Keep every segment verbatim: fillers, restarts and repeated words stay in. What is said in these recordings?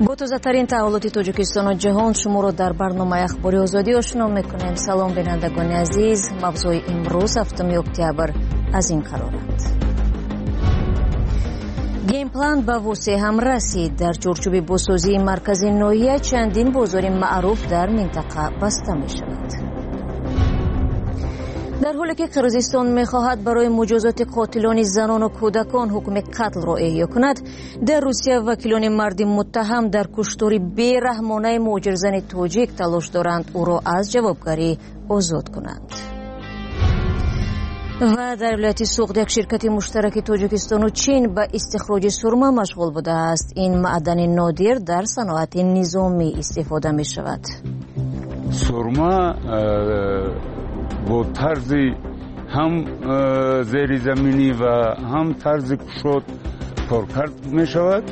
با تازه‌ترین تحولات تاجیکستان و جهان شما را در برنامه اخباری آزادی آشنا می‌کنیم. سلام بینندگان عزیز، موضوع امروز هفتم اکتبر از این قرارند. گیم پلان به وسع هم رسید. در چارچوب بازسازی مرکز ناحیه چندین بازار معروف در منطقه بسته می‌شود. در حالی که قرقیزستان می‌خواهد برای مجازات قاتلان زنان و کودکان حکم قتل را احیا کند، در روسیه وکیلان مرد متهم در کشتار بی‌رحمانه مهاجرزن تاجیک تلاش دارند او را از جوابگری آزاد کنند. و در ولایت سوخت یک شرکت مشترک تاجیکستان و چین به استخراج سرمه مشغول بوده است. این معدن نادر در صنعت نظامی استفاده می شود. سرمه با طرز هم زیر زمینی و هم طرز کشاد کار کرد می شود.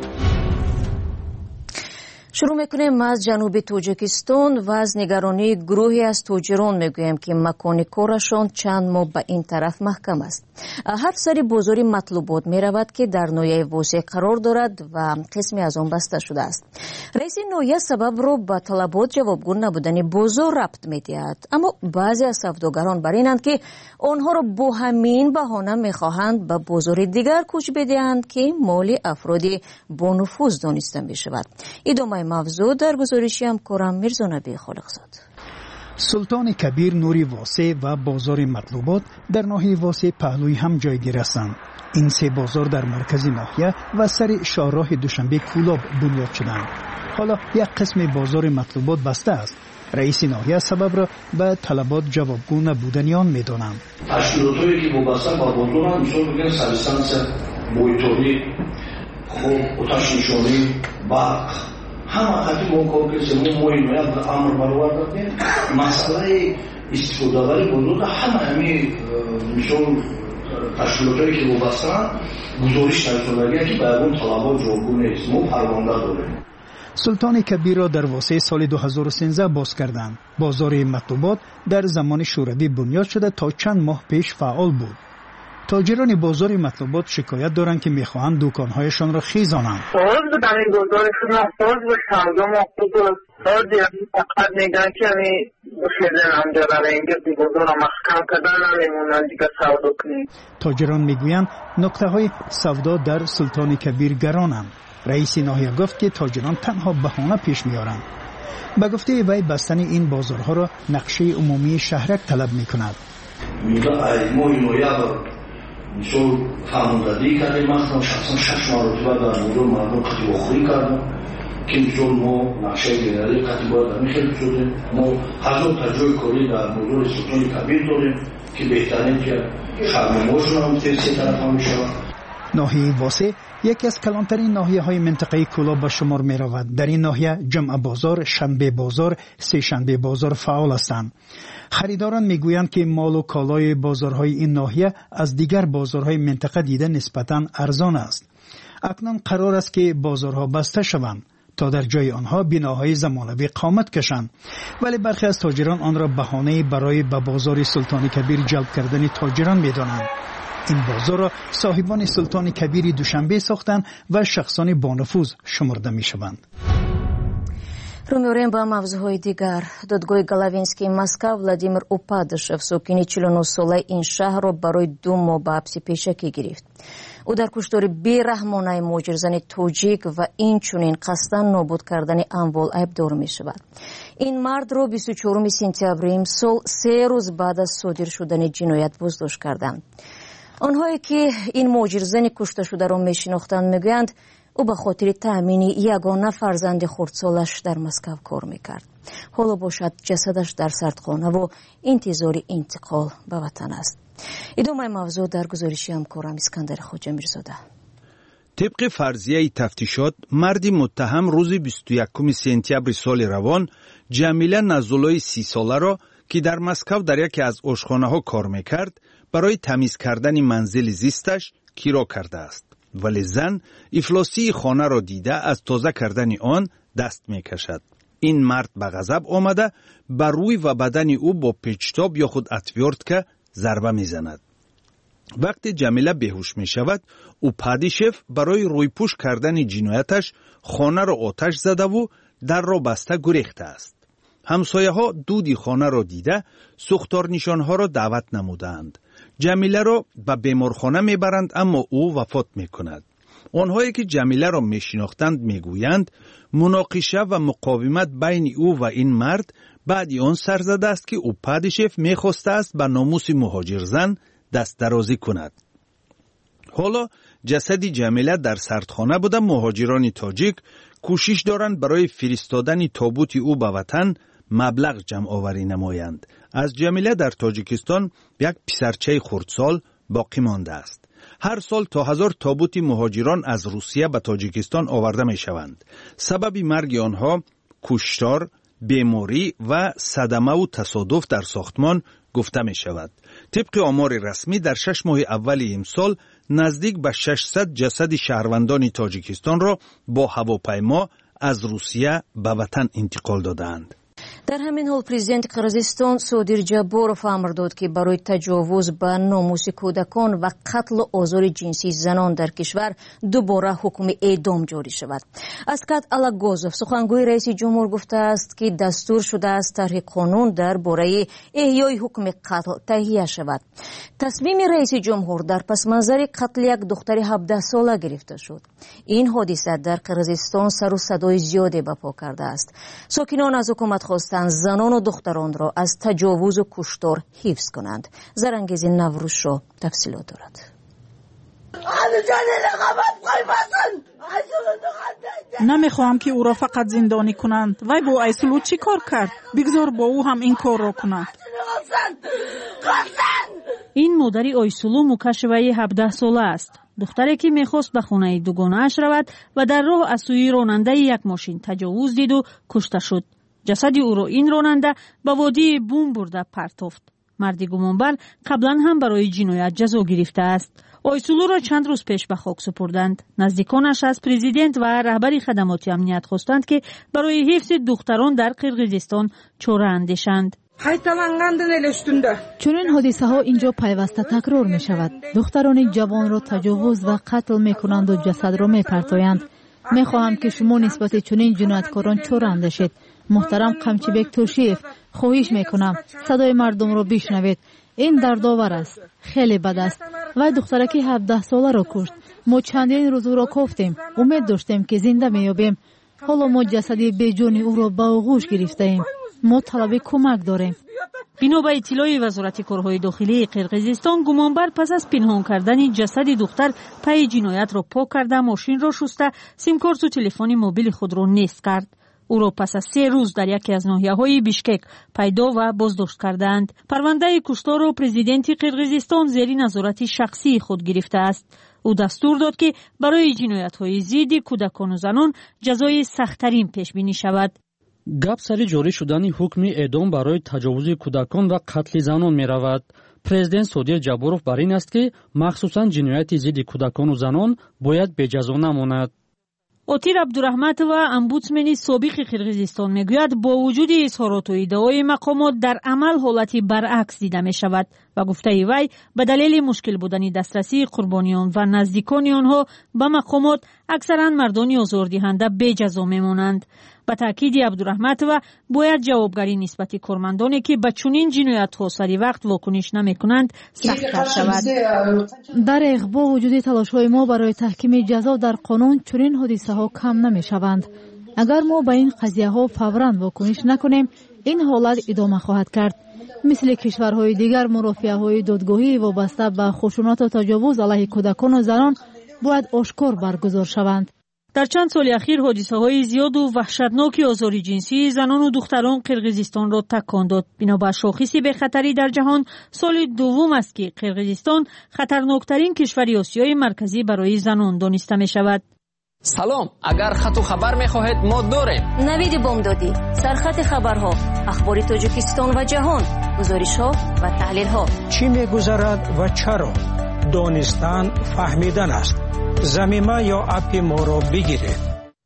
شروع میکنیم از جنوب تاجیکستان و از نگرانی گروهی از تاجران میگویم که مکان کارشان چند ماه به این طرف محکم است. هر سری بازاری مطلوبات میرود که در ناحیه واسع قرار دارد و قسمی از آن بسته شده است. رئیس ناحیه سبب را به طلبات جوابگو نبودن بازار ربط میدهد، اما بعضی از سوداگران بر اینند که آنها را با همین بهانه میخواهند به بازار دیگر کوچ بدهند که مال افراد با نفوذ دانسته میشود. ادامه موضوع در گزارشی همکارم میرزا نبی خالقزاد. سلطان کبیر، نوری واسع و بازار مطلوبات در ناحیه واسع پهلوی هم جایگیر هستند. این سه بازار در مرکز ناحیه و سر شاهراه دوشنبه کولاب بنیاد شدند. حالا یک قسم بازار مطلوبات بسته است. رئیس ناحیه سبب را به طلبات جوابگو نبودن آن می‌دانند. تشکیلات‌هایی که وابسته به بازار هم مثال بگن سرسانس بویتوری، خوب اتش نشانی، برق، همه خطی با کار که سمون مایی باید به امر برآورده کنیم. مسئله استفاده بری بازار همه همی مثال تشکیلات‌هایی که وابسته گزارش نشدگی که به اون طلبات جوابگو نیست. ما پرونده داریم. سلطان کبیر را در واسع سال دو هزار و سیزده باز کردند. بازار مطلوبات در زمان شوروی بنیاد شده تا چند ماه پیش فعال بود. تاجران بازار مطلوبات شکایت دارند که میخواهند دکانهایشان را خیزانند. باز در این بازارشون باز به شرگا مطلوب باز فقط میگن که همی بخیزن هم جراره اینگه بی بازار محکم کردن نمیمونن دیگه سودا کنیم. تاجران میگویند نکته های سودا در سلطان کبیر گرانند. رئیس ناحیه گفت که تاجران تنها بهانه پیش میارند. به گفته وی بستن این بازارها را نقشه عمومی شهرک طلب میکند. میگه ای ما این ناحیه مثل فرماندهی کردیم، مثلا شخصا شش مرتبه در موضوع مردم قطعی بخوری کردم که مثل ما نقشه گنری قطعی باید در میخیل شدیم. ما هزار تجربه کاری در موضوع سلطان کبیر داریم که بهترین که شرمماشون هم تیسی طرف هم میشود. ناحیه واسع یکی از کلانترین ناحیه های منطقه کولاب به شمار می رود. در این ناحیه جمعه بازار، شنبه بازار، سه شنبه بازار فعال هستند. خریداران می گویند که مال و کالای بازارهای این ناحیه از دیگر بازارهای منطقه دیده نسبتاً ارزان است. اکنون قرار است که بازارها بسته شوند تا در جای آنها بناهای زمانوی قامت کشند، ولی برخی از تاجران آن را بهانه برای به بازار سلطان کبیر جلب کردن تاجران می دانند. این بازار را صاحبان سلطان کبیر دوشنبه ساختند و شخصان با نفوذ شمرده می شوند. رو می‌آوریم به موضوعهای دیگر. دادگاه گلاوینسکی مسکو ولادیمیر اوپادشев ساکن چهل و نه ساله این شهر را برای دو ماه به حبس پیشکی گرفت. او در کشتار بی‌رحمانه مهاجرزن تاجیک و اینچنین قصدا نابود کردن اموال ایبدار می‌شود. این مرد را بیست و چهارم سپتامبر امسال سه روز بعد از صادر شدن جنایت بازداشت کردند. آنهایی که این مهاجرزن کشته شده را می‌شناختند میگویند او به خاطر تأمین یگانه فرزند خردسالش در مسکو کار میکرد. حالا باشد جسدش در سردخانه و انتظار انتقال به وطن است. ادامه موضوع در گزارشی همکارم اسکندر خواجه میرزاده. طبق فرضیه تفتیشات، مردی متهم روز بیست و یکم سپتامبر سال روان جمیله نزولای سی ساله را که در مسکو در یکی از آشخانه‌ها کار میکرد برای تمیز کردن منزل زیستش کرایه کرده است. ولی زن افلاسی خانه را دیده از تازه کردن آن دست می کشد. این مرد به غضب آمده بر روی و بدن او با پیچتاب یا خود اتویورد که ضربه می زند. وقتی جمیله بیهوش می شود او پادیشف برای رویپوش کردن جنایتش خانه را آتش زده و در را بسته گریخته است. همسایه ها دودی خانه را دیده سوختار نشان ها را دعوت نمودند. جمیله را به بیمارخانه می برند اما او وفات می کند. آنهایی که جمیله را می شناختند می گویند مناقشه و مقاومت بین او و این مرد بعد آن سر زده است که او پادیشف می خواسته است به ناموس مهاجر زن دست درازی کند. حالا جسد جمیله در سردخانه بوده. مهاجران تاجیک کوشش دارند برای فرستادن تابوت او به وطن مبلغ جمع آوری نمایند. از جمیله در تاجیکستان یک پسرچه خردسال باقی مانده است. هر سال تا هزار تابوت مهاجران از روسیه به تاجیکستان آورده می شوند. سبب مرگ آنها کشتار، بیماری و صدمه و تصادف در ساختمان گفته می شود. طبق آمار رسمی در شش ماه اول امسال نزدیک به ششصد جسد شهروندان تاجیکستان را با هواپیما از روسیه به وطن انتقال دادند. در همین حال پرزیدنت قرغیزستان صادر جابورов امر داد که برای تجاوز به ناموس کودکان و قتل و آزار جنسی زنان در کشور دوباره حکم اعدام جاری شود. اسکات алагозов سخنگوی رئیس جمهور گفته است که دستور شده است طرح قانون درباره احیای حکم قتل تهیه شود. تصمیم رئیس جمهور در پس منظر قتل یک دختر هفده ساله گرفته شد. این حادثه در قرغیزستان سر و صدای زیادی برپا کرده است. ساکنان از حکومت خواستند زنان و دختران را از تجاوز و کشتار حفظ کنند. زرانگیز نوروزشو تفصیلات دارد. نمیخواهم که او را فقط زندانی کنند. وای با ایسلو چی کار کرد؟ بگذار با او هم این کار را کنند. این مادری آیسلو مکاشوه هفده ساله است. دختری که میخواست به خانه دوگانه‌اش رود و در راه از سوی راننده یک ماشین تجاوز دید و کشته شد. جسد او را این راننده به وادی بوم برده پرتافت. مرد گمانبر قبلا هم برای جنایت جزا گرفته است. آیسولو را چند روز پیش به خاک سپردند. نزدیکانش از پرزیدنت و رهبر خدمات امنیت خواستند که برای حفظ دختران در قرغیزستان چاره اندیشند. چون این حادثه ها اینجا پیوسته تکرار می شود. دختران جوان را تجاوز و قتل می کنند و جسد را می پرتایند. می خواهم که شما نسبت چنین جنایتکاران چاره اندیشید. محترم قمچیبک توشیف، خواهش می کنم صدای مردم را بشنوید. این دردآور است، خیلی بد است. و دخترک هفده ساله را کشت. ما چندین روز او را کفتیم، امید داشتیم که زنده میابیم. حالا ما جسد بیجان او را به آغوش گرفته ایم. ما طلب کمک داریم. بنا به اطلاع وزارت کارهای داخلی قرغیزستان، گمانبر پس از پنهان کردن جسد دختر پای جنایت را پاک کرده، ماشین را شسته، سیم کارت و تلفن موبیل خود را نیست کرد. او را پس از سه روز در یکی از ناحیه‌های بیشکک پیدا و بازداشت کردند. پرونده کشتار را پرزیدنت قرغیزستان زیر نظارت شخصی خود گرفته است. او دستور داد که برای جنایت‌های ضد کودکان و زنان جزای سخت‌ترین پیش بینی شود. گپ سر جاری شدن حکم اعدام برای تجاوز کودکان و قتل زنان می رود. پرزیدنت صادر جابورов بر این است که مخصوصاً جنایت ضد کودکان و زنان باید به جزا نماند. اوتیر عبدالرحمت و امبودسمن سابق قرغیزستان میگوید با وجود اظهارات و ادعای مقامات در عمل حالتی برعکس دیده می شود و گفته وی به دلیل مشکل بودن دسترسی قربانیان و نزدیکان آنها به مقامات اکثرا مردان آزاردهنده بی جزا میمانند. به تاکید عبدالرحمت و باید جوابگری نسبت کارمندانی که به چنین جنایت‌ها سری وقت واکنش نمی‌کنند سخت‌تر شود. در اغوا وجود تلاش‌های ما برای تحکیم جزا در قانون چنین حادثه‌ها کم نمی‌شوند. اگر ما به این قضیه‌ها فوراً واکنش نکنیم، این حالت ادامه خواهد کرد. مثل کشورهای دیگر، مرافعه‌های دادگاهی وابسته به خشونت و تجاوز علیه کودکان و زنان باید آشکار برگزار شوند. در چند سال اخیر حادثه‌های زیاد و وحشتناک آزار جنسی زنان و دختران قرغیزستان را تکان داد. بنابر شاخص به خطری در جهان، سال دوم است که قرغیزستان خطرناکترین کشور آسیای مرکزی برای زنان دانسته می شود. سلام، اگر خط و خبر می خواهید ما داریم. نوید بامدادی، سرخط خبرها، اخبار تاجیکستان و جهان، گزارش‌ها و تحلیل‌ها. چی می‌گذرد و چرا؟ دانستن فهمیدن است. زمینه یا اپی ما را بگیرید.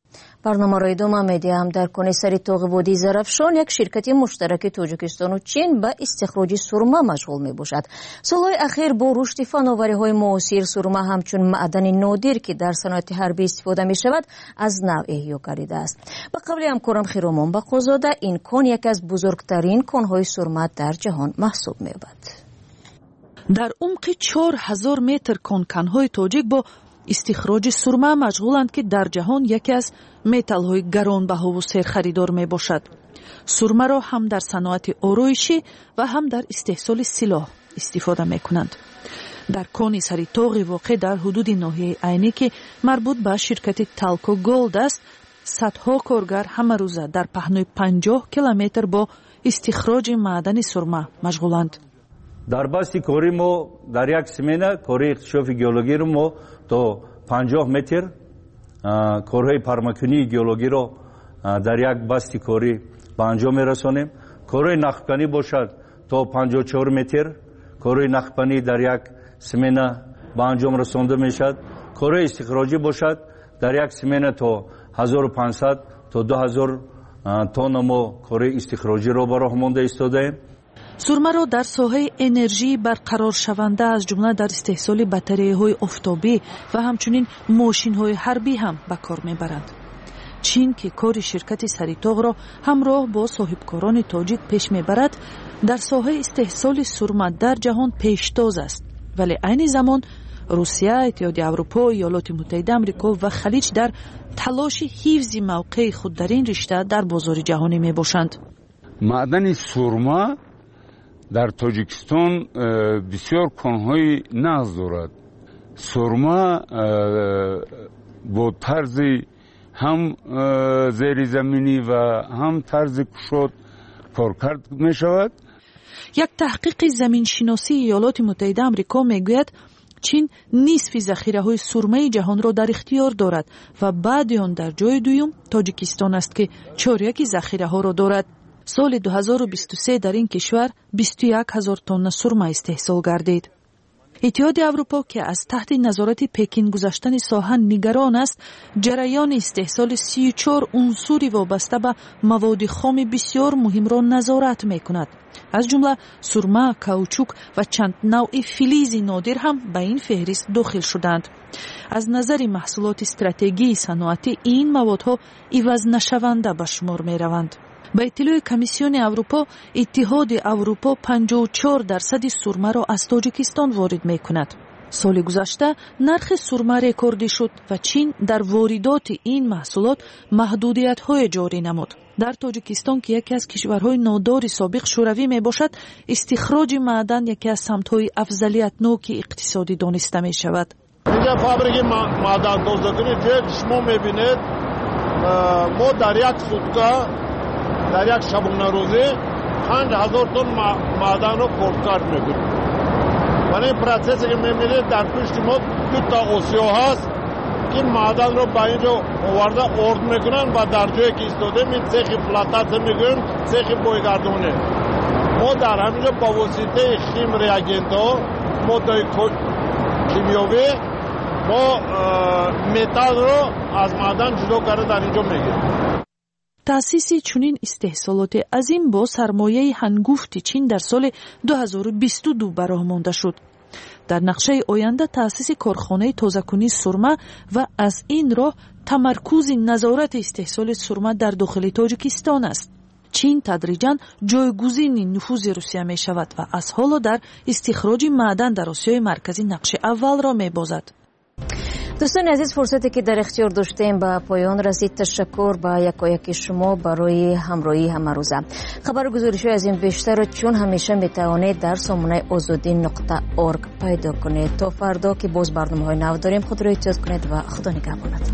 برنامه دوم میدیم در کنه سری توغ وادی زرافشان یک شرکت مشترک تاجیکستان و چین به استخراج سرما مشغول می باشد. سالهای اخیر با رشد فناوری های معاصر سرما همچون معدن نادر که در صنایع حربی استفاده می شود از نو احیا گردیده است. به قول همکارم خیرامان بقازاده این کان یک از بزرگترین کانهای سرما در جهان محسوب می بود. در عمق چهار هزار متر کانکنهای تاجیک با استخراج سرما مشغولند که در جهان یکی از متال‌های گرانبها و سرخریدار می باشد. سرما را هم در صنایع آرایشی و هم در استحصال سلاح استفاده می کنند. در کان سری طاق واقع در حدود ناحیه عینی که مربوط به شرکت تالکو گولد است، صدها کارگر همه روزه در پهنای پنجاه کیلومتر با استخراج معدن سرما مشغولند. در باستی کاری ما در یک سمینه کاری اکتشاف گیولوژی رو ما تا پنجاه متر کارهای پرمکنی گیولوژی رو در یک باستی کاری به انجام میرسانیم. کارهای نخکنی باشد تا پنجاه و چهار متر کارهای نخکنی در یک سمینه به انجام رسانده میشد. کارهای استخراجی باشد در یک سمینه تا هزار و پانصد تا دو هزار تن ما کارهای استخراجی رو برای مانده ایستاده. سرما را در ساحه انرژی برقرار شونده از جمله در استحصال بطری‌های آفتابی و همچنین ماشین‌های حربی هم به کار می‌برند. چین که کار شرکت سریطاغ را همراه با صاحبکاران تاجیک پیش می‌برد، در ساحه استحصال سرما در جهان پیشتاز است، ولی عین زمان روسیه، اتحادیه اروپا، ایالات متحده آمریکا و خلیج در تلاش حفظ موقع خود در این رشته در بازار جهانی می‌باشند. معدن سرما در تاجیکستان بسیار کانهای نغز دارد. سرما با طرز هم زیر زمینی و هم طرز کشاد کار کرد می شود. یک تحقیق زمین شناسی ایالات متحده آمریکا می گوید چین نصف ذخیره های سرمه جهان را در اختیار دارد و بعد آن در جای دوم تاجیکستان است که چهارم ذخیره ها را دارد. سال دو هزار و بیست و سه در این کشور بیست و یک هزار تن سرما استحصال گردید. اتحادیه اروپا که از تحت نظارت پکین گذشتن ساحه نگران است، جریان استحصال سی و چهار عنصری وابسته به مواد خام بسیار مهم را نظارت می کند. از جمله سرما، کاوچوک و چند نوع فلز نادر هم به این فهرست داخل شدند. از نظر محصولات استراتژی صنعتی این موادها عوض نشونده به شمار می روند. با اطلاع کمیسیون اروپا، اتحاد اروپا پنجاه و چهار درصد سرما را از تاجیکستان وارد می کند. سال گذشته نرخ سرما رکوردی شد و چین در واردات این محصولات محدودیت های جاری نمود. در تاجیکستان که یکی از کشورهای نادار سابق شوروی می باشد، استخراج معدن یکی از سمت‌های افضلیت‌ناک اقتصادی دانسته می شود. اینجا فابریک معدن تولید کنید، شما می‌بینید ما در یک سوتکا در یک شبانه روزی پنج هزار تن معدن رو خردکارد میکنیم. ولی این پروسسی که میبینید در پشت ما دو تا اوسیو هست که معدن رو به اینجا آورده ارد میکنن و در جایی که ایستاده می سیخ فلاتات میگویم سیخ بویگردونه. ما در همینجا با واسطه خیم ریاگنت ها ماده کیمیاوی ما متال رو از معدن جدا کرده در اینجا میگیریم. تأسیس چنین استحصالات عظیم با سرمایه هنگفت چین در سال دو هزار و بیست و دو براه مانده شد. در نقشه آینده تأسیس کارخانه تازه‌کنی سرما و از این راه تمرکز نظارت استحصال سرما در داخل تاجیکستان است. چین تدریجاً جایگزین نفوذ روسیه می شود و از حالا در استخراج معدن در آسیای مرکزی نقش اول را می بازد. دوستان عزیز، فرصتی که در اختیار داشتیم به پایان رسید. تشکر به یکایک شما برای همراهی همه روزه. خبر گزارشی از این بیشتر چون همیشه می توانید در سامانه آزادی نقطه اورگ پیدا کنید. تا فردا که باز برنامه های نو داریم، خود را احتیاط کنید و خدا نگهدارت.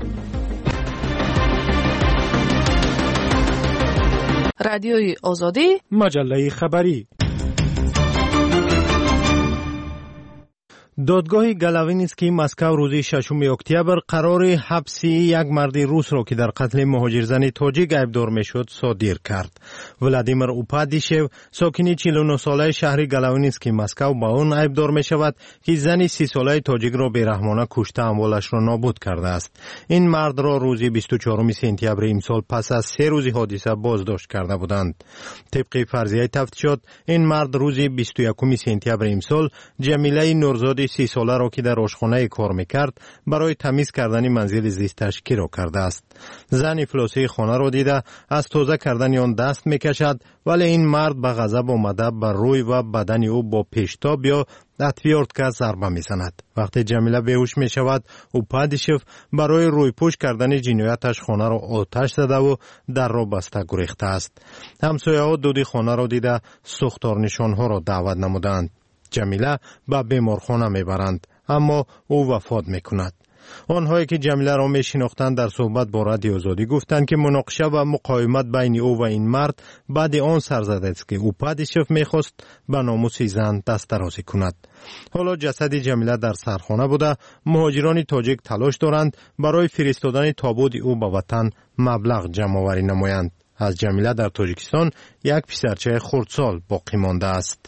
رادیوی آزادی، مجله خبری. دادگاه گلاوینسکی مسکو روز ششم اکتبر قرار حبس یک مرد روس را که در قتل مهاجرزن تاجیک ایبدار میشد صادر کرد. ولادیمیر اوپادیشو ساکن چهل و نه ساله شهر گلاوینسکی مسکو با آن ایبدار می شود که زن سی ساله تاجیک را بیرحمانه کشته اموالش را نابود کرده است. این مرد را روز بیست و چهارم سپتامبر امسال پس از سه روز حادثه بازداشت کرده بودند. طبق فرضیه تفتیشات این مرد روز بیست و یکم سپتامبر امسال جمیله نورزاد سی ساله را که در آشخانه کار میکرد برای تمیز کردن منزل زیستش گرو کرده است. زن افلاسی خانه را دیده از تازه کردن آن دست میکشد، ولی این مرد به غضب آمده بر روی و بدن او با پیشتاب یا اتویورتکا ضربه میزند. وقتی جمیله بیهوش می شود، اوپادیشو برای روی پوش کردن جنایتش خانه را آتش زده و در را بسته گریخته است. همسایه ها دود خانه را دیده سوختار نشانها را دعوت نمودند. جمیله به بیمارخانه میبرند، اما او وفات میکند. آنهایی که جمیله را میشناختند در صحبت با رادیو آزادی گفتند که مناقشه و مقاومت بین او و این مرد بعد آن سر زده است که اوپادیشو میخواست به ناموس زن دست درازی کند. حالا جسد جمیله در سرخانه بوده. مهاجران تاجیک تلاش دارند برای فرستادن تابوت او به وطن مبلغ جمع آوری نمایند. از جمیله در تاجیکستان یک پسرچه خردسال باقی مانده است.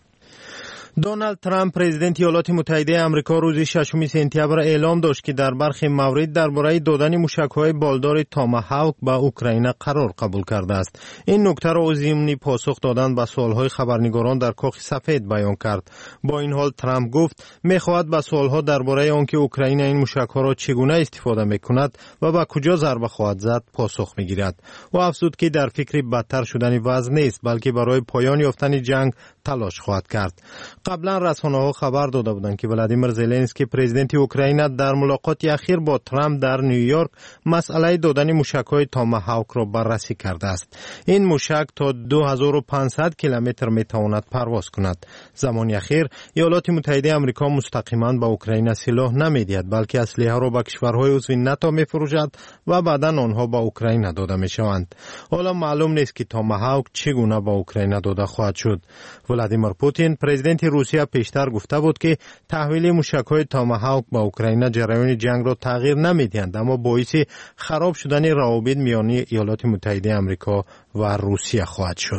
دونالد ترامپ پرزیدنت ایالات متحده آمریکا روز ششم سپتامبر اعلام داشت که در برخی موارد درباره دادن موشک‌های بالدار تاماهاوک به اوکراین قرار قبول کرده است. این نکته را ضمن پاسخ دادن به سوال‌های خبرنگاران در کاخ سفید بیان کرد. با این حال ترامپ گفت می‌خواهد به سوال‌ها درباره آنکه اوکراین این موشک‌ها را چگونه استفاده می‌کند و به کجا ضربه خواهد زد پاسخ می‌گیرد. و افزود که در فکر بدتر شدن وضع نیست، بلکه برای پایان یافتن جنگ تلاش خواهد کرد. قبلا رسانه‌ها خبر داده بودند که ولادیمیر زلنسکی پرزیدنت اوکراین در ملاقات اخیر با ترامپ در نیویورک مسئله دادن موشک‌های تاماهاوک را بررسی کرده است. این موشک تا دو هزار و پانصد کیلومتر میتواند پرواز کند. زمان اخیر ایالات متحده آمریکا مستقیما به اوکراین سلاح نمیدهد، بلکه اسلحه را به کشورهای عضو ناتو میفروشد و بعدا آنها به اوکراین داده میشوند. حالا معلوم نیست که تاماهاوک چگونه به اوکراین داده خواهد شد. ولادیمیر پوتین پرزیدنت روسیه پیشتر گفته بود که تحویل موشک‌های تاماهاوک به اوکراین جریان جنگ را تغییر نمی‌دهند، اما باعث خراب شدن روابط میان ایالات متحده آمریکا و روسیه خواهد شد.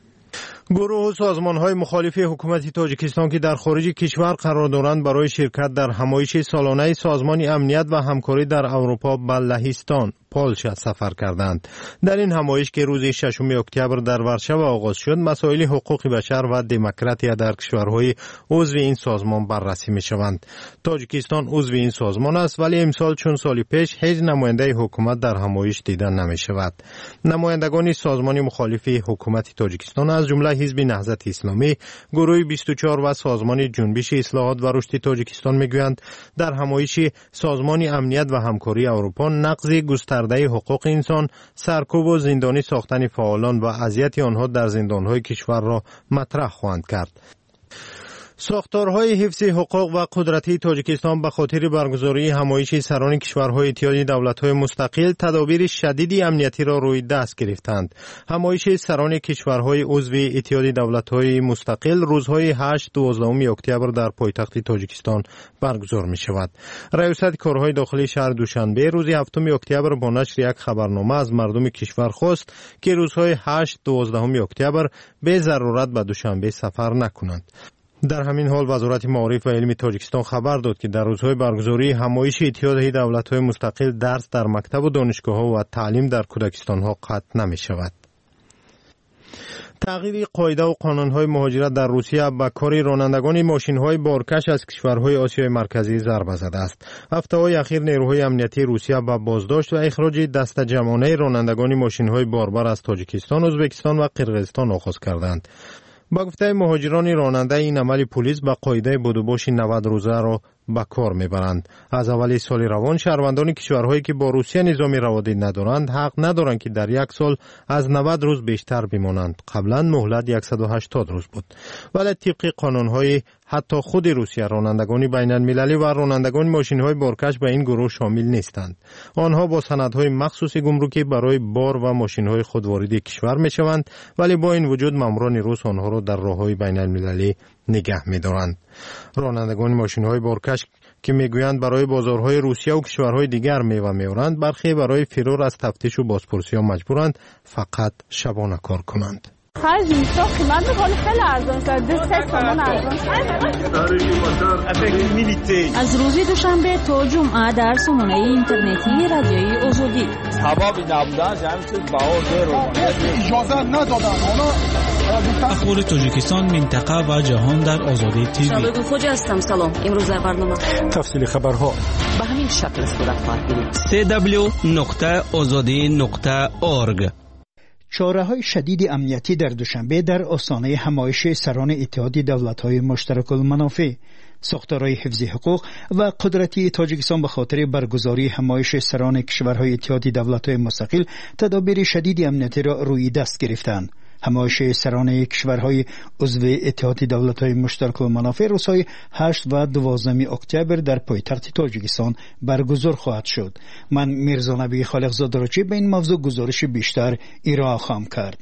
گروه و سازمان‌های مخالف حکومت تاجیکستان که در خارج کشور قرار دارند برای شرکت در همایش سالانه سازمان امنیت و همکاری در اروپا به لهستان پولشا سفر کردند. در این همایش که روز ششم اکتبر در ورشو آغاز شد، مسائل حقوق بشر و دموکراسی در کشورهای عضو این سازمان بررسی می‌شوند. تاجیکستان عضو این سازمان است، ولی امسال چون سال پیش هیچ نماینده حکومت در همایش دیده نمی‌شود. نمایندگان سازمان مخالف حکومت تاجیکستان از جمله حزب نهضت اسلامی، گروه بیست و چهار و سازمان جنبش اصلاحات و رشد تاجیکستان میگویند در همایش سازمان امنیت و همکاری اروپا نقض گسترده حقوق انسان، سرکوب و زندانی ساختن فعالان و اذیت آنها در زندانهای کشور را مطرح خواهند کرد. ساختارهای حفظ حقوق و قدرتی تاجیکستان به خاطر برگزاری همایش سران کشورهای اتحاد دولت‌های مستقل تدابیر شدید امنیتی را روی دست گرفتند. همایش سران کشورهای عضو اتحاد دولت‌های مستقل روزهای هشت و دوازده اکتبر در پایتخت تاجیکستان برگزار می‌شود. ریاست کارهای داخلی شهر دوشنبه روز هفتم اکتبر با نشر یک خبرنامه از مردم کشور خواست که روزهای هشت و دوازده اکتبر به ضرورت به دوشنبه سفر نکنند. در همین حال وزارت معارف و علم تاجیکستان خبر داد که در روزهای برگزاری همایش اتحاد دولت‌های مستقل درس در مکتب و دانشگاه‌ها و تعلیم در کودکستان‌ها قطع نمی‌شود. تغییر قاعده و قانون‌های مهاجرت در روسیه به کار رانندگان ماشین‌های بارکش از کشورهای آسیای مرکزی ضربه زده است. هفته‌های اخیر نیروهای امنیتی روسیه با بازداشت و اخراج دسته جمعانه رانندگان ماشین‌های باربر از تاجیکستان، ازبکستان و قرقیزستان آغاز کردند. با گفته مهاجران راننده این عمل پلیس با قاعده بدوباش نود روزه را به کار میبرند. از اول سال روان شهروندان کشورهایی که با روسیه نظامی روابط ندارند حق ندارند که در یک سال از نود روز بیشتر بمانند. قبلا مهلت صد و هشتاد روز بود. ولی طبق قانونهای حتی خود روسیه رانندگان بین المللی و رانندگان ماشین‌های بارکش به این گروه شامل نیستند. آنها با سندهای مخصوص گمرکی برای بار و ماشین‌های خود وارد کشور میشوند، ولی با این وجود ماموران روس آنها را در راه‌های بین المللی نگه می‌دارند. رانندگان ماشین‌های بارکش که میگویند برای بازارهای روسیه و کشورهای دیگر میوه می‌آورند، برخی برای فرار از تفتیش و بازپرسی‌ها مجبورند فقط شبانه کار کنند. خرج میشه قیمت میکنه خیلی ارزان شد دو سه تومن ارزان از روز دوشنبه تا جمعه در سامانه اینترنتی رادیوی آزادی ثوابی نبودن همین چیز باور رو اجازه ندادن. اخبار تاجیکستان، منطقه و جهان در آزادی تیوی. شبگو خوج هستم. سلام. امروز در برنامه تفصیل خبرها به همین شکل صورت خواهد گرفت. سی دبلیو نقطه آزادی نقطه اورگ. چاره‌های شدید امنیتی در دوشنبه در آستانه همایش سران اتحاد دولت‌های مشترک المنافع. ساختارهای حفظ حقوق و قدرتی تاجیکستان به خاطر برگزاری همایش سران کشورهای اتحاد دولت‌های مستقل تدابیر شدید امنیتی را روی دست گرفتند. همایش سران کشورهای عضو اتحاد دولت‌های مشترک المنافع روزهای هشت و دوازده اکتبر در پایتخت تاجیکستان برگزار خواهد شد. من میرزا نبی خالقزاده را به این موضوع گزارش بیشتر ارائه خواهم کرد.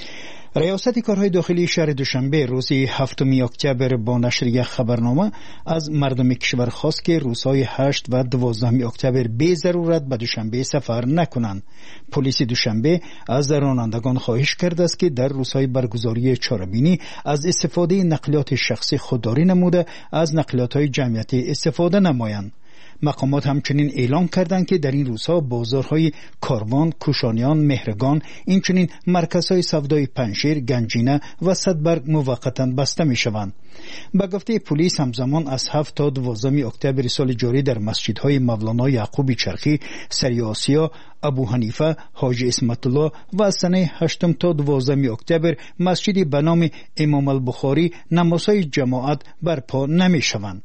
ریاست کارهای داخلی شهر دوشنبه روز هفتم اکتبر با نشر یک خبرنامه از مردم کشور خواست که روزهای هشت و دوازده اکتبر به ضرورت به دوشنبه سفر نکنند. پلیس دوشنبه از رانندگان خواهش کرده است که در روزهای برگزاری چهاربینی از استفاده نقلیات شخصی خودداری نموده از نقلیات‌های جمعیتی استفاده نمایند. مقامات همچنین اعلام کردند که در این روزها بازارهای کاروان، کوشانیان، مهرگان، اینچنین مرکزهای سودای پنشیر، گنجینه و صدبرگ موقتا بسته می شوند. به گفته پلیس همزمان از هفت تا دوازده اکتبر سال جاری در مسجدهای مولانا یعقوب چرخی، سری آسیا، ابو حنیفه، حاجی اسمت الله و از سنه هشتم تا دوازده اکتبر مسجدی به نام امام البخاری نمازهای جماعت برپا نمی شوند.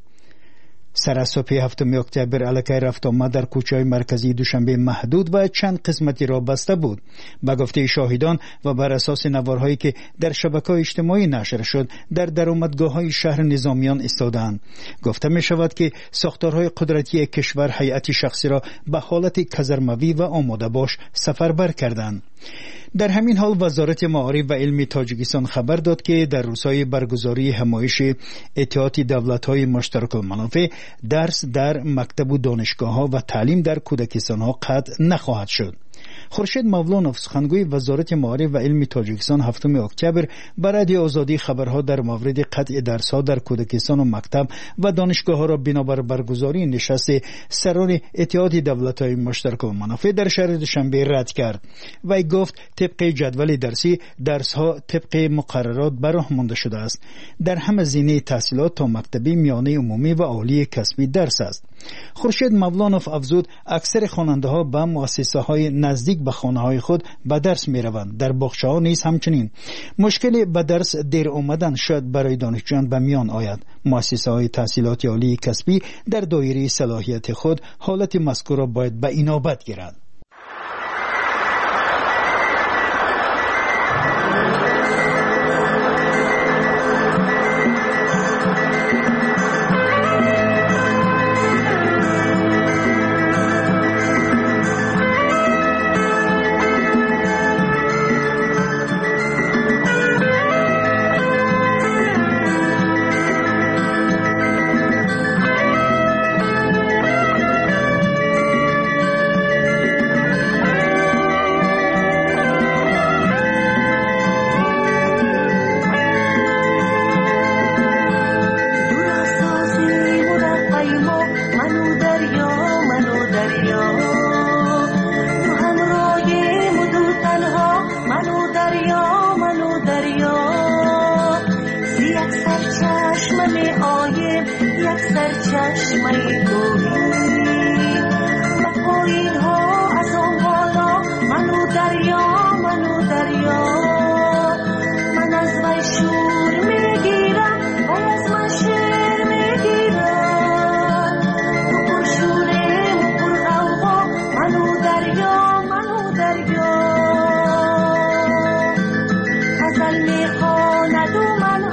سر صبح هفتم اکتبر علاقه رفت آمد در کوچه‌های مرکزی دوشنبه محدود و چند قسمتی را بسته بود. به گفته شاهدان و بر اساس نوارهایی که در شبکه‌های اجتماعی نشر شد، در درآمدگاه‌های شهر نظامیان ایستادند. گفته می شود که ساختارهای قدرتی کشور هیئت شخصی را به حالت کزرموی و آماده باش سفربر کردند. در همین حال وزارت معارف و علم تاجیکستان خبر داد که در روزهای برگزاری همایش اتحاد دولت‌های مشترک المنافع درس در مکتب و دانشگاه‌ها و تعلیم در کودکستان‌ها قطع نخواهد شد. خورشید مولانوف سخنگوی وزارت معارف و علم تاجیکستان هفتم اکتبر برای آزادی خبرها در مورد قطع درس‌ها در کودکستان و مکتب و دانشگاه‌ها را بنابر برگزاری نشست سران اتحاد دولت‌های مشترک المنافع در شهر دوشنبه رد کرد. وی گفت طبق جدول درسی درس‌ها طبق مقررات براه مانده شده است. در همه زمینه تحصیلات تا مکتبی، میانه عمومی و عالی کسبی درس است. خورشید مولانوف افزود اکثر خواننده‌ها به مؤسسه‌های نزدیک به خانه‌های خود به درس می‌روند. در باغچه‌ها نیز همچنین. مشکل به درس دیر آمدن شاید برای دانشجویان به میان آید. مؤسسه‌های تحصیلات عالی کسبی در دایره صلاحیت خود حالت مذکور را باید به اینابت گیرند.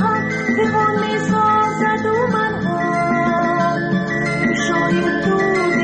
تو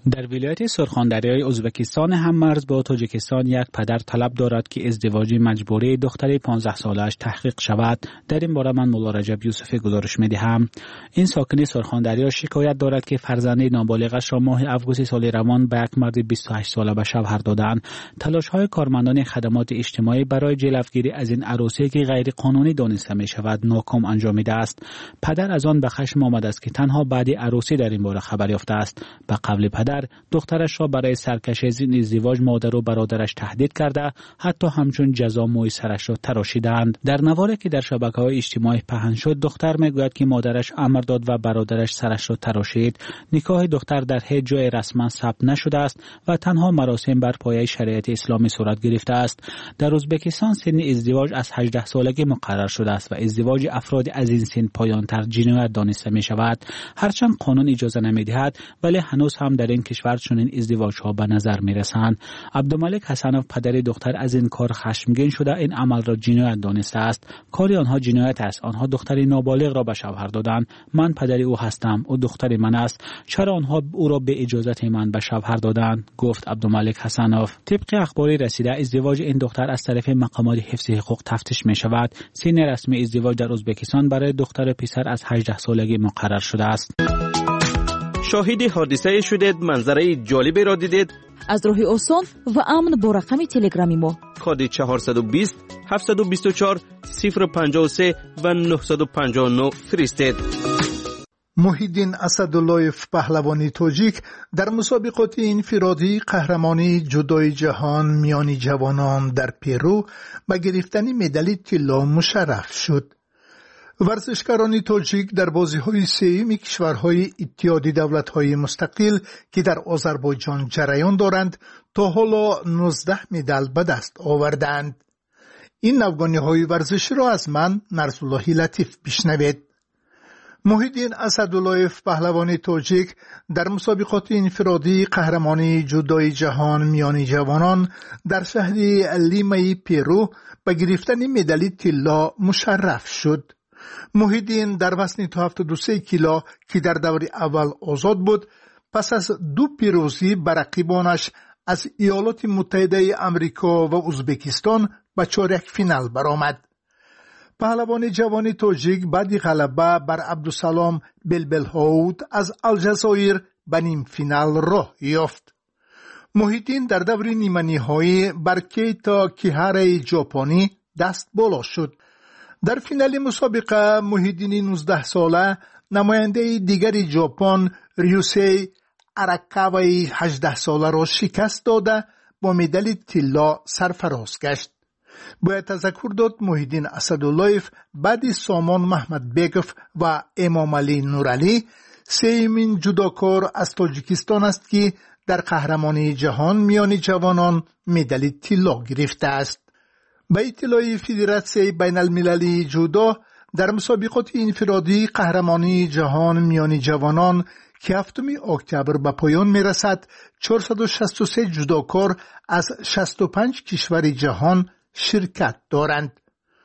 در ولایت سرخاندریای ازبکستان هم مرز با تاجیکستان یک پدر طلب دارد که ازدواج مجبوری دختر پانزده سالش تحقیق شود. در این باره من مولا رجب یوسفی گزارش می‌دهم. این ساکن سرخاندریا شکایت دارد که فرزند نابالغش را ماه اوگوست سال روان به یک مرد بیست و هشت ساله به شوهر دادند. تلاش‌های کارمندان خدمات اجتماعی برای جلوگیری از این عروسی که غیر قانونی دانسته می‌شود ناکام انجامیده است. پدر از آن به خشم آمده است که تنها بعد عروسی در این باره خبر یافته است. به قول پدر دخترش را برای سرکشی از این ازدواج مادر و برادرش تهدید کرده، حتی همچون جزا موی سرش را تراشیدند. در نواری که در شبکه‌های اجتماعی پهن شد دختر میگوید که مادرش امر داد و برادرش سرش را تراشید. نکاح دختر در هیچ جای رسما ثبت نشده است و تنها مراسم بر پایه شریعت اسلامی صورت گرفته است. در ازبکستان سن ازدواج از هجده سالگی مقرر شده است و ازدواج افراد از این سن پایان‌تر جنایت دانسته می شود. هرچند قانون اجازه نمی‌دهد ولی هنوز هم در این کشور چنین ازدواج‌ها به نظر می‌رسند. عبدالملک حسنوف پدر دختر از این کار خشمگین شده این عمل را جنایت دانسته است. کار آنها جنایت است. آنها دختر نابالغ را به شوهر دادند. من پدر او هستم، او دختر من است. چرا آنها او را به اجازت من به شوهر دادند؟ گفت عبدالملک حسنوف. طبق اخباری رسیده ازدواج این دختر از طرف مقامات حفظ حقوق تفتیش می‌شود. سن رسمی ازدواج در ازبکستان برای دختر پسر از هجده سالگی مقرر شده است. شاهد حادثه شدید، منظره جالبی را دیدید؟ از راه آسان و امن با رقم تلگرامی ما کد چهارصد و بیست هفتصد و بیست و چهار صفر پنجاه و سه و نهصد و پنجاه و نه فرستید. محیدین اسداللهیف پهلوانی تاجیک در مسابقات انفرادی قهرمانی جودوی جهان میان جوانان در پیرو به گرفتن مدال طلا مشرف شد. ورزشکاران تاجیک در بازی‌های سه‌م کشورهای اتحاد دولت‌های مستقل که در آذربایجان جریان دارند تا حالا نوزده مدال به دست آوردند. این نوگانی‌های ورزشی را از من نرسالله لطیف بشنوید. محیدین اسداللهیف پهلوانی تاجیک در مسابقات انفرادی قهرمانی جودوی جهان میان جوانان در شهر لیمای پیرو به گرفتن مدال طلا مشرف شد. محیدین در وزن تا هفتاد و سه کیلو که در دور اول آزاد بود پس از دو پیروزی بر رقیبانش از ایالات متحده آمریکا و ازبکستان به چهارک فینال برآمد. پهلوان جوان تاجیک بعد غلبه بر عبدالسلام بلبلهاود از الجزایر به نیم فینال راه یافت. محیدین در دور نیمه نهایی بر کیتا کیهاره ژاپنی دست بالا شد. در فینال مسابقه محیدین نوزده ساله نماینده دیگر ژاپن ریوسی اراکاوای هجده ساله را شکست داده با مدال طلا سرفراز گشت. باید تذکر داد محیدین اسداللهیف بعد سامان محمد بیگف و امام علی نورعلی سومین جودوکار از تاجیکستان است که در قهرمانی جهان میان جوانان مدال طلا گرفته است. به اطلاع فدراسیون بین المللی جودو در مسابقات انفرادی قهرمانی جهان میان جوانان که هفتم اکتبر به پایان میرسد چهارصد و شصت و سه جودوکار از شصت و پنج کشور جهان شرکت دارند.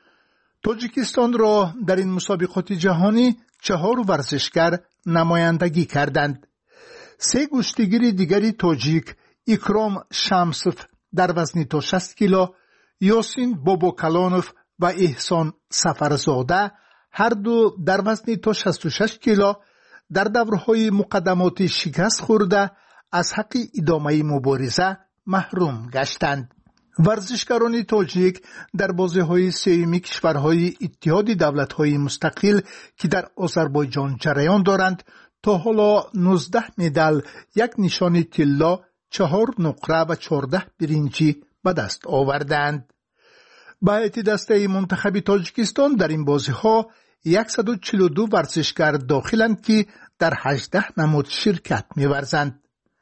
تاجیکستان را در این مسابقات جهانی چهار ورزشکار نمایندگی کردند. سه گشتیگیر دیگری تاجیک اکرام شمسف در وزن تا شصت کیلو، یاسین باباکلانوف و احسان سفرزاده هر دو در وزن تا شصت و شش کیلو در دورهای مقدمات شکست خورده از حق ادامه مبارزه محروم گشتند. ورزشکاران تاجیک در بازی‌های سه‌م کشورهای اتحاد دولت‌های مستقل که در آذربایجان جریان دارند تا حالا نوزده مدال، یک نشان طلا، چهار نقره و چهارده برنجی به دست آوردند. به هیئت دسته منتخب تاجیکستان در این بازی‌ها صد و چهل و دو ورزشکار داخلند که در هجده نماد شرکت می‌ورزند.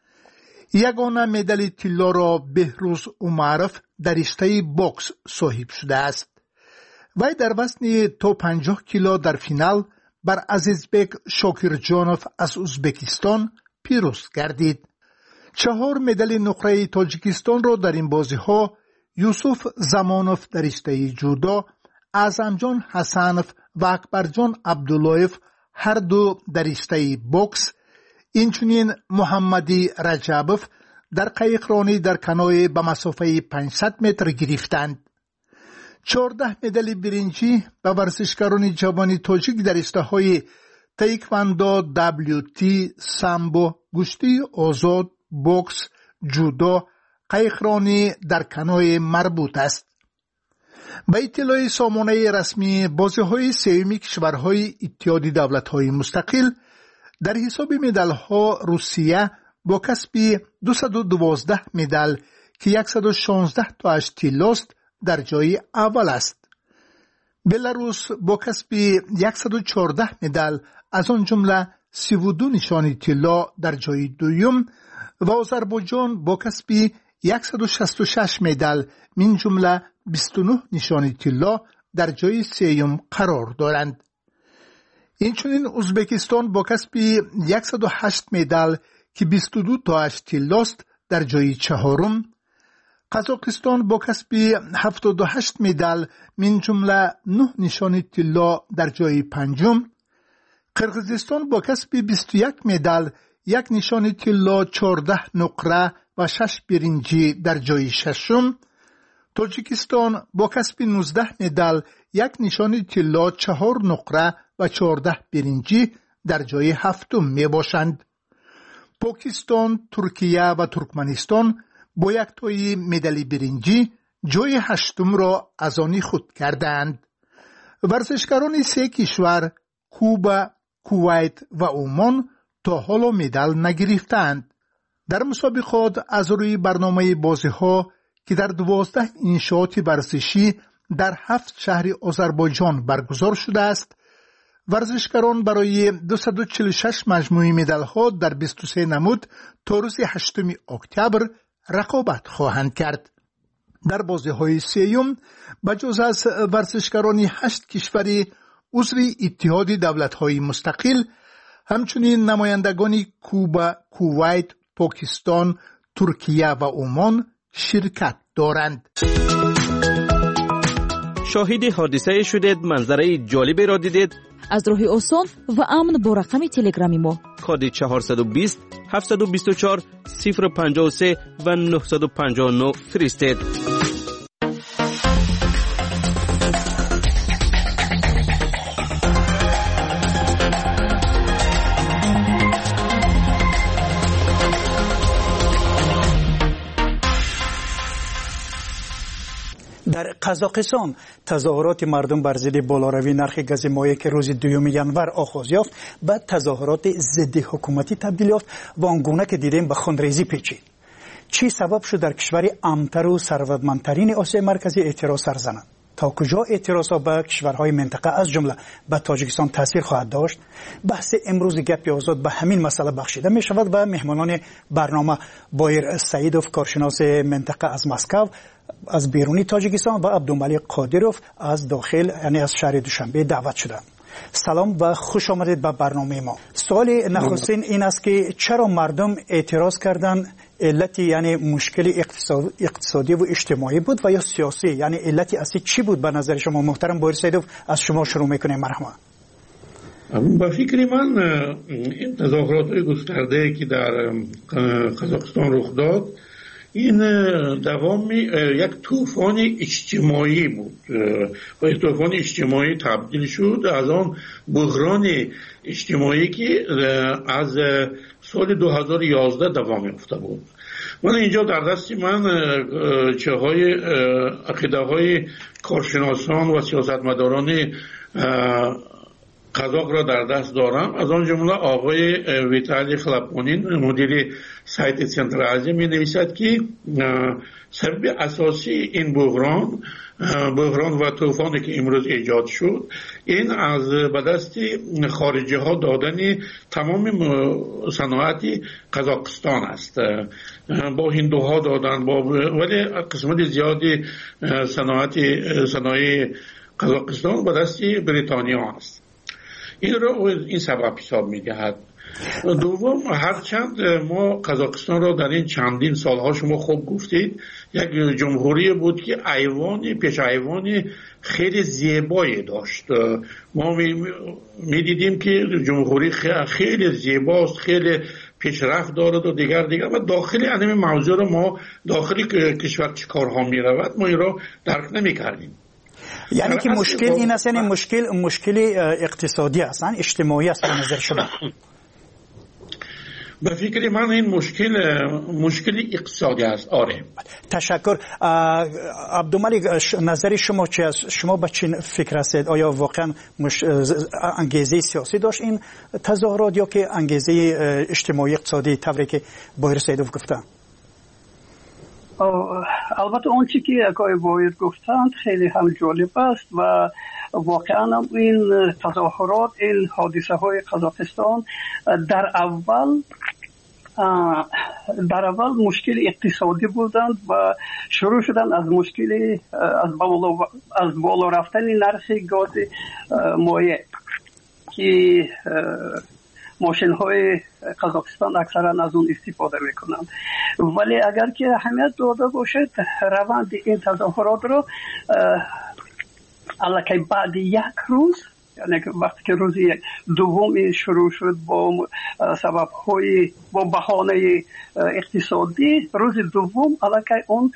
یگانه مدال طلا را بهروز عمرف در رشته باکس صاحب شده است. وی در وزن تا پنجاه کیلو در فینال بر عزیزبک شاکرجانوف از ازبکستان پیروز گردید. چهار مدال نقره تاجیکستان را در این بازی‌ها یوسف زمانوف در رشته جودو، اعظمجان حسنوف و اکبرجان عبداللهیف هر دو در رشته باکس، اینچنین محمدی رجبوف در قایقرانی در کنوی به مسافه پانصد متر گرفتند. چهارده مدال برنجی به ورزشکاران جوان تاجیک در رشته‌های تایکواندو، دبلیو تی، سامبو، گشتی آزاد، بوکس، جودو، قایقرانی در کنوی مربوط است. به اطلاع سامانه رسمی بازی‌های سوم کشورهای اتحاد دولت‌های مستقل، در حساب مدال‌ها روسیه با کسب دویست و دوازده مدال که صد و شانزده تاش طلاست در جای اول است. بلاروس با کسب صد و چهارده مدال از آن جمله سی و دو نشان طلا در جای دوم و آذربایجان با کسب صد و شصت و شش مدال من جمله بیست و نه نشان طلا در جای سوم قرار دارند. اینچنین ازبکستان با کسب صد و هشت مدال که بیست و دو تاش طلاست در جای چهارم، قزاقستان با کسب هفتاد و هشت مدال من جمله نه نشان طلا در جای پنجم، قرقیزستان با کسب بیست و یک مدال یک نشان طلا، چهارده نقره و شش برنجی در جای ششم، تاجیکستان با کسب نوزده مدال یک نشان طلا، چهار نقره و چهارده برنجی در جای هفتم می باشند. پاکستان، ترکیه و ترکمنستان با یک تای مدال برنجی جای هشتم را از آن خود کردند. ورزشکاران سه کشور کوبا، کویت و عمان تا حالا مدال نگرفتند. در مسابقات از روی برنامه بازی‌ها که در دوازده انشاءات ورزشی در هفت شهر آذربایجان برگزار شده است، ورزشکاران برای دویست و چهل و شش مجموعه مدال‌ها در بیست و سه نمود تا روز هشتم اکتبر رقابت خواهند کرد. در بازی‌های سوم بجز از ورزشکاران هشت کشور عضو اتحاد دولت‌های مستقل، همچنین نمایندگان کوبا، کویت، پاکستان، ترکیه و عمان شرکت دارند. شاهد حادثه شدید، منظره جالبی را دیدید؟ از راه آسان و امن با رقم تلگرامی ما کد چهارصد و بیست هفتصد و بیست و چهار صفر پنجاه و سه و نهصد و پنجاه و نه فرستید. در قزاقستان تظاهرات مردم بر ضد بالاروی نرخ گاز مایع که روز دوم ینور آغاز یافت به تظاهرات ضد حکومتی تبدیل یافت و آنگونه که دیدیم به خونریزی پیچید. چی سبب شد در کشور امن‌تر و ثروتمندترین آسیای مرکزی اعتراض سر زنند؟ تا کجا اعتراضها به کشورهای منطقه از جمله به تاجیکستان تاثیر خواهد داشت؟ بحث امروز گپ آزاد به همین مسئله بخشیده می شود و مهمانان برنامه بایر سعیدوف، کارشناس منطقه از مسکو از بیرونی تاجیکستان و عبدالملی قادروف از داخل یعنی از شهر دوشنبه دعوت شدند. سلام و خوش آمدید به برنامه ما. سوال نخستین این است که چرا مردم اعتراض کردن؟ علتی یعنی مشکل اقتصادی و اجتماعی بود و یا سیاسی؟ یعنی علتی اصلی چی بود به نظر شما؟ محترم بایر سعیدوف از شما شروع میکنیم. مرحبا. با فکر من این تظاهرات گسترده که در قزاقستان رخ داد این دوام یک طوفان اجتماعی بود و این طوفان اجتماعی تبدیل شد از آن بحران اجتماعی که از سال دو هزار و یازده دوام یافته بود. من اینجا در دست من چه های عقیده های کارشناسان و سیاستمداران قزاق را در دست دارم. از آن جمله آقای ویتالی خلپونین مدیر سایت سنتر آزیا می نویسد که سبب اساسی این بحران بحران و طوفانی که امروز ایجاد شد این از به دست خارجی ها دادن تمام صنایع قزاقستان است. با هندوها دادن با ولی قسمت زیادی صنایع صنایع قزاقستان به دست بریتانیا است. این رو این سبب حساب می دهد. دوم هرچند ما قزاقستان را در این چندین سالها شما خوب گفتید یک جمهوری بود که ایوانی پیش ایوانی خیلی زیبایی داشت. ما می دیدیم که جمهوری خیلی زیباست، خیلی پیشرفت دارد و دیگر دیگر و داخل این موضوع رو ما داخل کشور چه کارها می رود ما این را درک نمی کردیم. یعنی که مشکل این است، یعنی مشکل مشکل اقتصادی است، اجتماعی است به نظر شما؟ به فکر من این مشکل مشکل اقتصادی است. آره. تشکر. عبدالملک نظر شما چی است؟ شما به چی فکر هستید؟ آیا واقعا مش... انگیزه سیاسی داشت این تظاهرات یا که انگیزه اجتماعی اقتصادی طوری که بایر سیدوف گفتن؟ البته اون چی که آقای بایر گفتند خیلی هم جالب است و واقعا هم این تظاهرات، این حادثه های قزاقستان در اول در اول مشکل اقتصادی بودند و شروع شدن از مشکل از بالا از بالا رفتن نرخ گاز مایع که ماشین های قزاقستان اکثرا از اون استفاده میکنند. ولی اگر که اهمیت داده باشد روند این تظاهرات رو الکی بعد یک روز، یعنی وقتی که روز یک دوم شروع شد با سبب های با بهانه اقتصادی، روز دوم الکی اون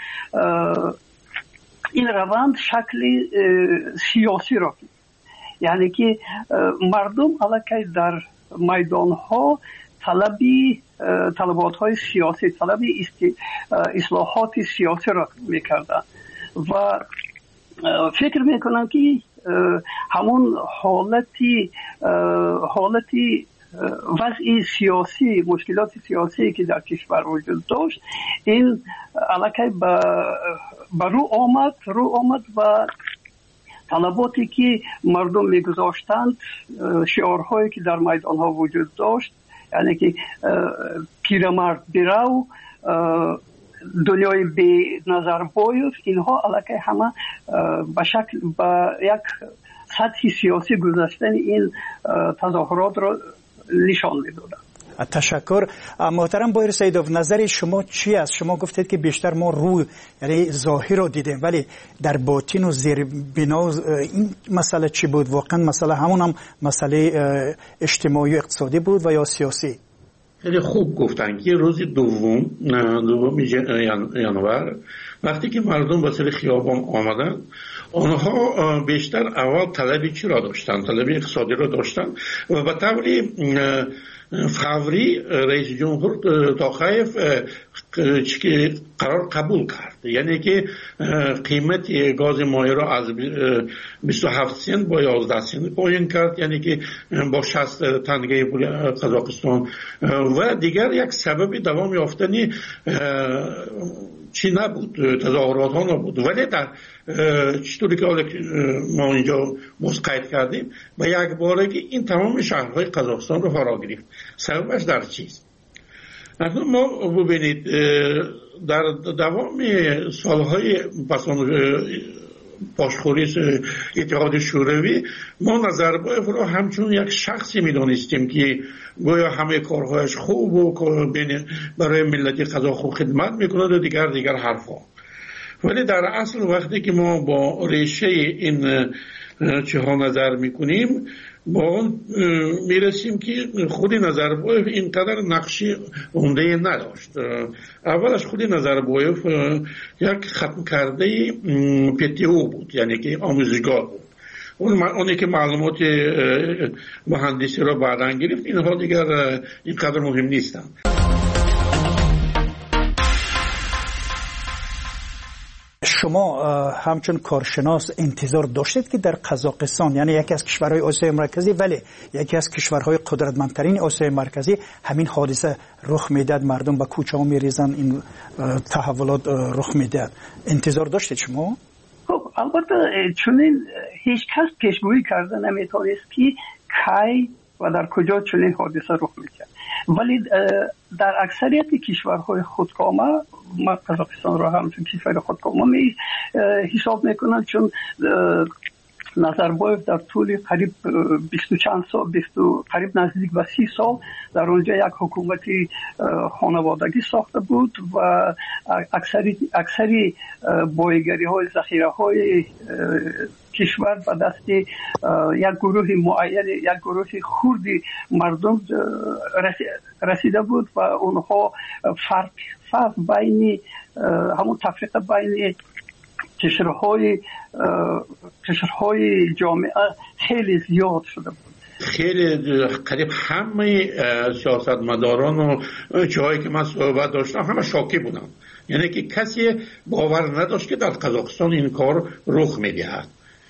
این روند شکل سیاسی را، یعنی که مردم الکی در میدان ها طلبی طلبات های سیاسی، طلبی اصلاحات سیاسی را میکردن و فکر میکنم که همون حالتی حالتی وضع سیاسی، مشکلات سیاسی که در کشور وجود داشت این علاقه به رو آمد رو آمد و طلباتی که مردم میگذاشتند، شعارهایی که در میدان ها وجود داشت، یعنی که پیرمرد برو، دنیای بی نظر بایف، اینها علاقه همه به شکل به یک سطح سیاسی گذاشتن این تظاهرات را نشان میدادند. تشکر. محترم بایر سیدوف، نظر شما چی است؟ شما گفتید که بیشتر ما روی یعنی ظاهر رو دیدیم ولی در باطن و زیر بنا این مسئله چی بود؟ واقعا مسئله همون هم مسئله اجتماعی و اقتصادی بود و یا سیاسی؟ خیلی خوب گفتن که روز دوم دوم ژانویه وقتی که مردم به سر خیابان آمدن، آنها بیشتر اول طلبی چی را داشتن؟ طلبی اقتصادی را داشتن و به طوری فوری رئیس جمهور توقیف قرار قبول کرد، یعنی که قیمت گاز مایع را از بیست و هفت سنت با یازده سنت پایین کرد، یعنی که با شصت تنگه قزاقستان و دیگر یک سبب دوام یافتنی چی نبود، تظاهرات ها نبود. ولی در چطوری که ما اینجا مسقید کردیم و یک باره که این تمام شهرهای قزاقستان رو فرا گرفت. سببش در چیست؟ اکنون ما ببینید در دوام سالهای پسان پاشخوری اتحاد شوروی ما نظربایف رو همچون یک شخصی میدونستیم که گویا همه کارهایش خوب و برای ملت قزاق خدمت میکنه و دیگر دیگر حرفا. ولی در اصل وقتی که ما با ریشه این چه ها نظر میکنیم با اون میرسیم که خودی نظربایف اینقدر نقشی عمده نداشت. اولش خودی نظربایف یک ختم کرده پیتیو بود، یعنی که آموزگار بود. اون اونی که معلومات مهندسی را بعداً گرفت، اینها دیگر اینقدر مهم نیستند. شما همچون کارشناس انتظار داشتید که در قزاقستان، یعنی یکی از کشورهای آسیای مرکزی ولی یکی از کشورهای قدرتمندترین آسیای مرکزی، همین حادثه رخ میداد، مردم به کوچه ها میریزن، این تحولات رخ میداد؟ انتظار داشتید شما؟ خب البته چنین هیچ کس پیشگویی کرده نمیتونست که کی و در کجا چنین حادثه رخ میکرد. ولی در اکثریت کشورهای خودکامه، ما قزاقستان را هم چون کشور خودکامه می حساب میکنن، چون نظربایف در طول قریب بیست و چند سال بیست قریب نزدیک به سی سال در اونجا یک حکومتی خانوادگی ساخته بود و اکثری اکثری بایگری های ذخیره های کشور به دست یک گروه معین یک گروه خردی مردم رسیده بود و اونها فرق فرق بین همون تفریق بین قشرهای قشرهای جامعه خیلی زیاد شده بود. خیلی قریب همه سیاستمداران و جایی که من صحبت داشتم همه شاکی بودن، یعنی که کسی باور نداشت که در قزاقستان این کار رخ میدهد.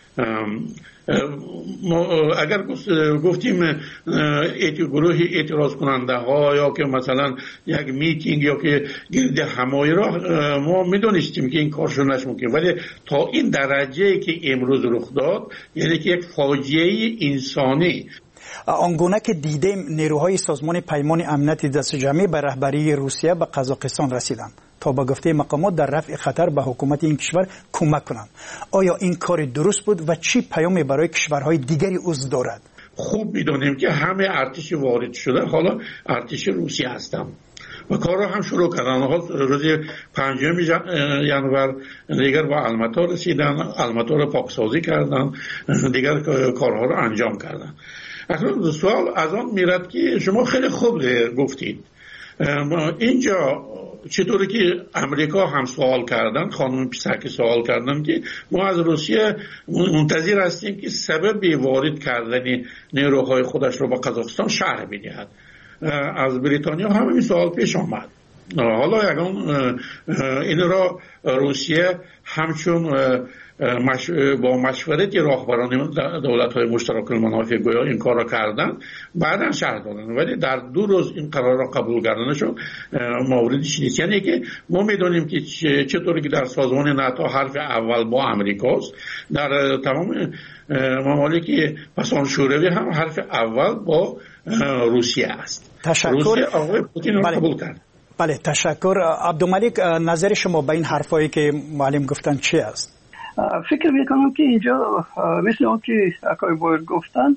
اگر گفتیم گروه اعتراض کننده ها یا که مثلا یک میتینگ یا که گرد همایی را ما میدونستیم که این کارشون نشمکن، ولی تا این درجه که امروز رخ داد یعنی که یک فاجعه انسانی. آنگونه که دیدیم نیروهای سازمان پیمان امنیت دست جمعی به رهبری روسیه به قزاقستان رسیدند تا به گفته مقامات در رفع خطر به حکومت این کشور کمک کنند. آیا این کار درست بود و چی پیامی برای کشورهای دیگری عضو دارد؟ خوب میدونیم که همه ارتش وارد شده حالا ارتش روسیه هستند و کار را هم شروع کردن. روز پنجم ژانویه دیگر با الماتا رسیدن، الماتا را پاکسازی کردن، دیگر کارها را انجام کردن. اکنون سوال از آن میرد که شما خیلی خوب گفتید اینجا چطوری که امریکا هم سوال کردن، خانم پیسکی سوال کردن که ما از روسیه منتظر هستیم که سبب وارد کردن نیروهای خودش رو با قزاقستان شرح بدهد. از بریتانیا هم این سوال پیش آمد. حالا یکان این را روسیه همچون مش... با مشورت راهبران دولت‌های مشترک المنافع گویا این کار را کردن، بعدا شرح دادن، ولی در دو روز این قرار را قبول کردنشون موردش نیست. یعنی که ما میدونیم که چطوری که در سازمان ناتو حرف اول با امریکاست، در تمام ممالک پسان شوروی هم حرف اول با روسیه است. تشکر. روسیه آقای پوتین را قبول کرد. بله تشکر. عبدالملک، نظر شما به این حرفایی که معلم گفتن چی است؟ فکر میکنم که اینجا مثل اون که اکای باید گفتن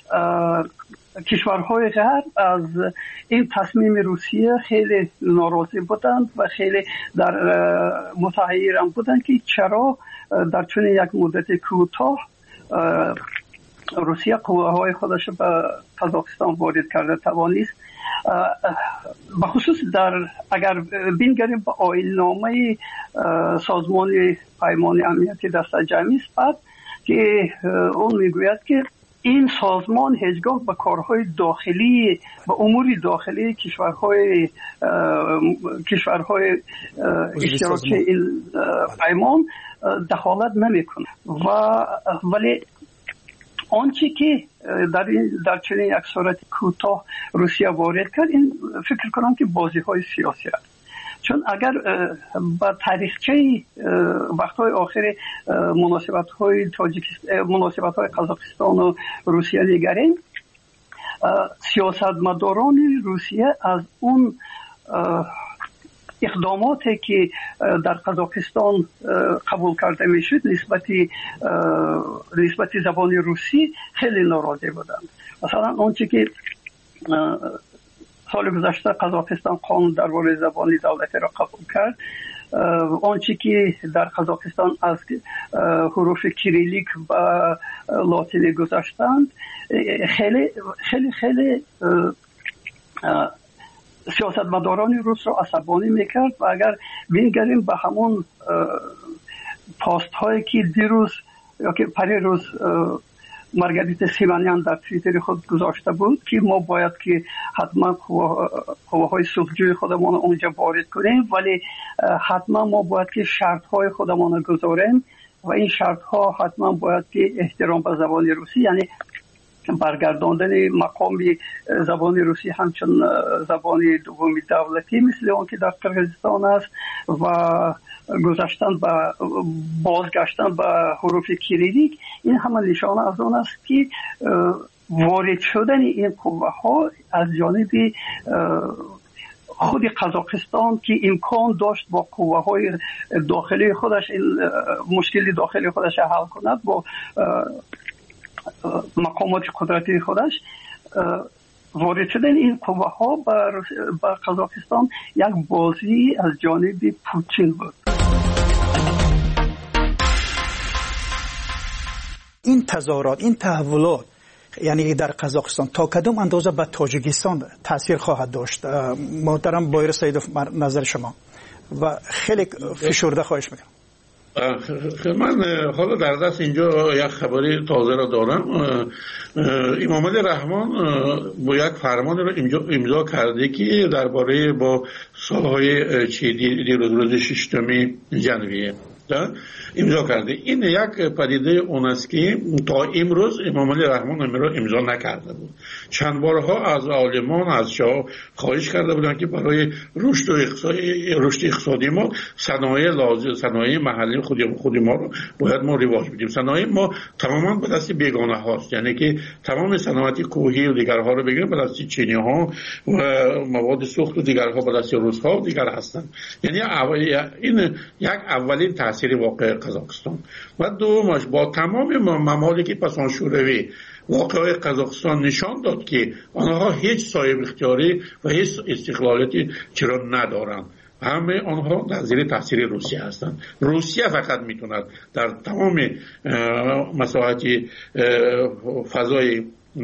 کشورهای غرب از این تصمیم روسیه خیلی ناراضی بودند و خیلی در متحیرم بودند که چرا در چون یک مدت کوتاه روسیه قواهای خودش به قزاقستان وارد کرده توانست. بخصوص در اگر بینگریم به آیین‌نامه سازمان پیمان امنیت دست جمعی است بعد که اون میگوید که این سازمان هیچگاه به کارهای داخلی به امور داخلی کشورهای کشورهای اشتراکی این پیمان دخالت نمیکنه و ولی آنچه که در در چنین یک صورت کوتاه روسیه وارد کرد این فکر کنم که بازی های سیاسی است، چون اگر با تاریخچه وقتهای آخر مناسبت های تاجیکستان مناسبت های قزاقستان و روسیه نگریم، سیاستمداران روسیه از اون اقداماتی که در قزاقستان قبول کرده میشد نسبتی نسبتی زبان روسی خیلی ناراضی بودند. مثلا آنچه که سال گذشته قزاقستان قانون درباره زبان دولتی را قبول کرد، آنچه که در قزاقستان از حروف کریلیک و لاتینی گذاشتند خیلی خیلی خیلی سیاستمداران روس را عصبانی میکرد و اگر بینگریم به همون پاست هایی که دیروز یا که پری روز مارگاریتا سیمانیان در توییتر خود گذاشته بود که ما باید که حتما قواهای صلحجوی خودمان اونجا وارد کنیم، ولی حتما ما باید که شرط های خودمان گذاریم و این شرط ها حتما باید که احترام به زبان روسی، یعنی برگرداندن مقام زبان روسی همچون زبان دومی دولتی مثل اون که در قرقیزستان است و گذاشتن به بازگشتن به حروف کریلیک، این همه نشانه از آن است که وارد شدن این قوه ها از جانب خود قزاقستان که امکان داشت با قوه‌های داخلی خودش این مشکلی داخلی خودش حل کند با مقامات قدرتی خودش، وارد شدن این قوه‌ها بر بر قزاقستان یک بازی از جانب پوتین بود. این تظاهرات، این تحولات یعنی در قزاقستان تا کدام اندازه به تاجیکستان تاثیر خواهد داشت؟ محترم بایر سیدوف، نظر شما و خیلی فشرده خواهش میکنم. من حالا در دست اینجا یک خبری تازه را دارم. امام علی رحمان با یک فرمان را امضا کرده که درباره با سالهای چیدی روز ششم ژانویه امضا کرده. این یک پدیده اون است که تا امروز امام علی رحمان امضا نکرده بود. چند بارها از عالمان از شاه خواهش کرده بودند که برای رشد و اقتصادی رشد اقتصادی ما صنایع لازم صنایع محلی خود خود ما رو باید ما رواج بدیم. صنایع ما تماما به دست بیگانه هاست، یعنی که تمام صنایع کوهی و دیگرها رو بگیریم به دست چینی ها و مواد سوخت و دیگرها به دست روس ها و دیگر هستند. یعنی این یک اولین تاثیر واقع قزاقستان و دومش با تمام ممالک پسان شوروی واقعه قزاقستان نشان داد که آنها هیچ صاحب اختیاری و هیچ استقلالیتی چرا ندارند. همه آنها در زیر تاثیر روسیه هستند. روسیه فقط میتوند در تمام مساحت فضای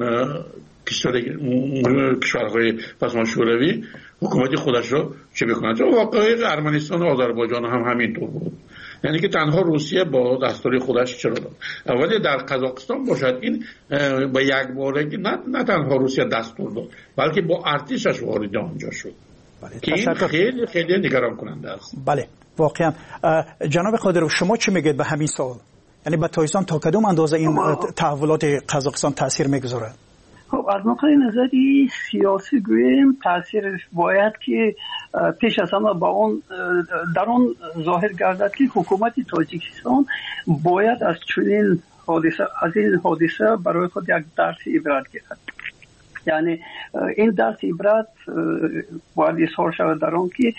کشورهای پسمان شوروی حکومت خودش را چه بکند. واقعه ارمنستان و آذربایجان هم همینطور بود، یعنی که تنها روسیه با دستور خودش چرا داد. ولی در قزاقستان باشد این با یک باره که نه, نه تنها روسیه دستور داد بلکه با ارتشش وارد آنجا شد. بله. که این خیلی خیلی نگران کننده است. بله واقعا. جناب قادرو شما چی میگید به همین سوال؟ یعنی به تایستان تا کدوم اندازه این تحولات قزاقستان تاثیر میگذاره؟ خب از نقطه نظری سیاسی گویم تاثیرش باید که پیش از همه با اون در اون ظاهر گردد که حکومت تاجیکستان باید از چنین حادثه از این حادثه برای خود یک درس عبرت گیرد. یعنی این درس عبرت باید اظهار شود در آن که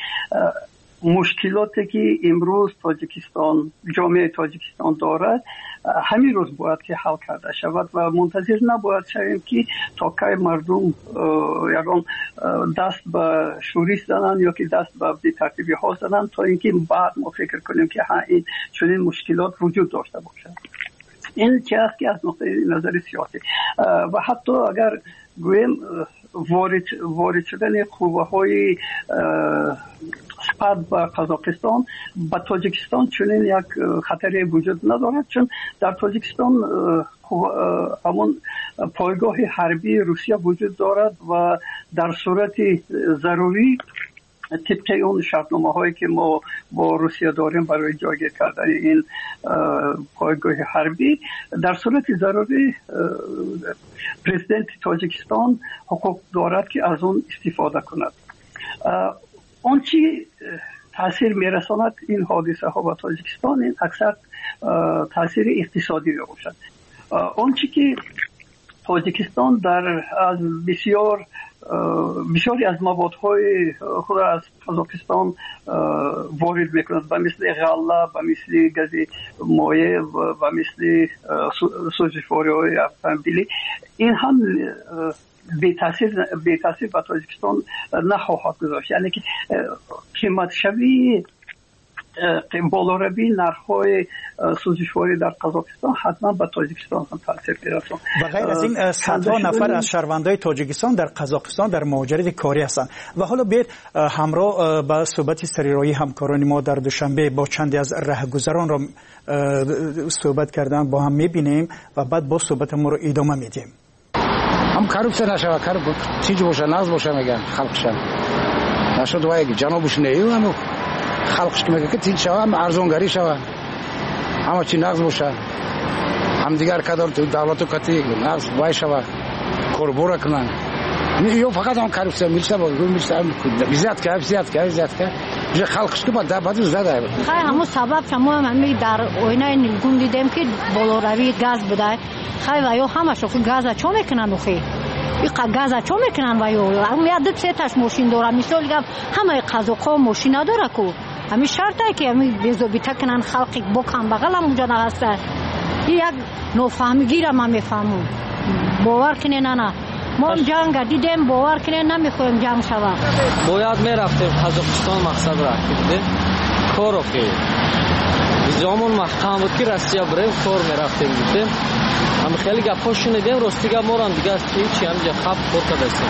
مشکلاتی که امروز تاجیکستان جامعه تاجیکستان دارد همین روز باید که حل کرده شود و منتظر نباید شویم که تا کی مردم یکان دست به شوریش زنند یا که دست به بی‌ترتیبی ها زنند تا اینکه بعد ما فکر کنیم که ها این چنین مشکلات وجود داشته باشد. این چه است که از نقطه نظر سیاسی و حتی اگر گویم وارد وارد شدن قوه‌های سپاه به قزاقستان با تاجیکستان چنین یک خطری وجود ندارد، چون در تاجیکستان همون پایگاه حربی روسیه وجود دارد و در صورت ضروری طبق اون شرطنامه هایی که ما با روسیه داریم برای جایگیر کردن این پایگاه حربی در صورت ضروری پرزیدنت تاجیکستان حقوق دارد که از اون استفاده کند. اون چی تاثیر میرساند این حادثه ها با تاجیکستان این اکثر تاثیر اقتصادی باشد. اون چی که تاجیکستان در از بسیار بسیاری از موادهای خود از قزاقستان وارد میکند و مثل غله و مثل گاز مایع و مثل سوزشواری های اتومبیلی این هم بی تاثیر بی تاثیر به تاجیکستان نخواهد گذاشت. یعنی که قیمت شوی بالا روی نرخ‌های سوزشواری در قزاقستان حتما به تاجیکستان هم تاثیر می‌رساند. و غیر از این صدها نفر از شهروندان تاجیکستان در قزاقستان در مهاجرت کاری هستند. و حالا بیاید همراه با صحبت سریرایی همکاران ما در دوشنبه با چندی از رهگذران را صحبت کردن با هم می‌بینیم و بعد با صحبت ما رو ادامه میدیم. هم کارپسه نشود کار چیزی باشه ناز باشه میگن خلقشان نشد وای جنابش نیو هم خلقش که میگه که تین شوا هم ارزونگری شوا همه چی ناز باشه هم دیگر کدام تو دولت و کتی ناز وای شوا کوربورا کنن یو فقط هم کارپسه میشه با رو میشه زیاد که زیاد که زیاد که چه خلقش که بعد بعد زده خیر همون سبب شما هم در آینه نیلگون دیدیم که بالا روی گاز بده خیر و یا همش خود گاز چون میکنن خیر این گاز چه میکنن و یا میاد سه تاش ماشین داره مثال میگم همه قزاقا ماشین نداره کو همین شرطه که همین بزوبیتا کنن خلقی بکن بغل هم اونجا نهسته یک نفهمیگی را ما میفهمون باور کنه نه نه ما جنگ دیدیم باور کنه نمیخوایم جنگ شود باید میرفتیم قزاقستان مقصد رفتیم کارو که زمان محکم بود که راستی بریم کار میرفتیم بودیم هم خیلی گپا شنیدیم راستی گپ موران دیگه است که هیچی همینجا خب خورده دستیم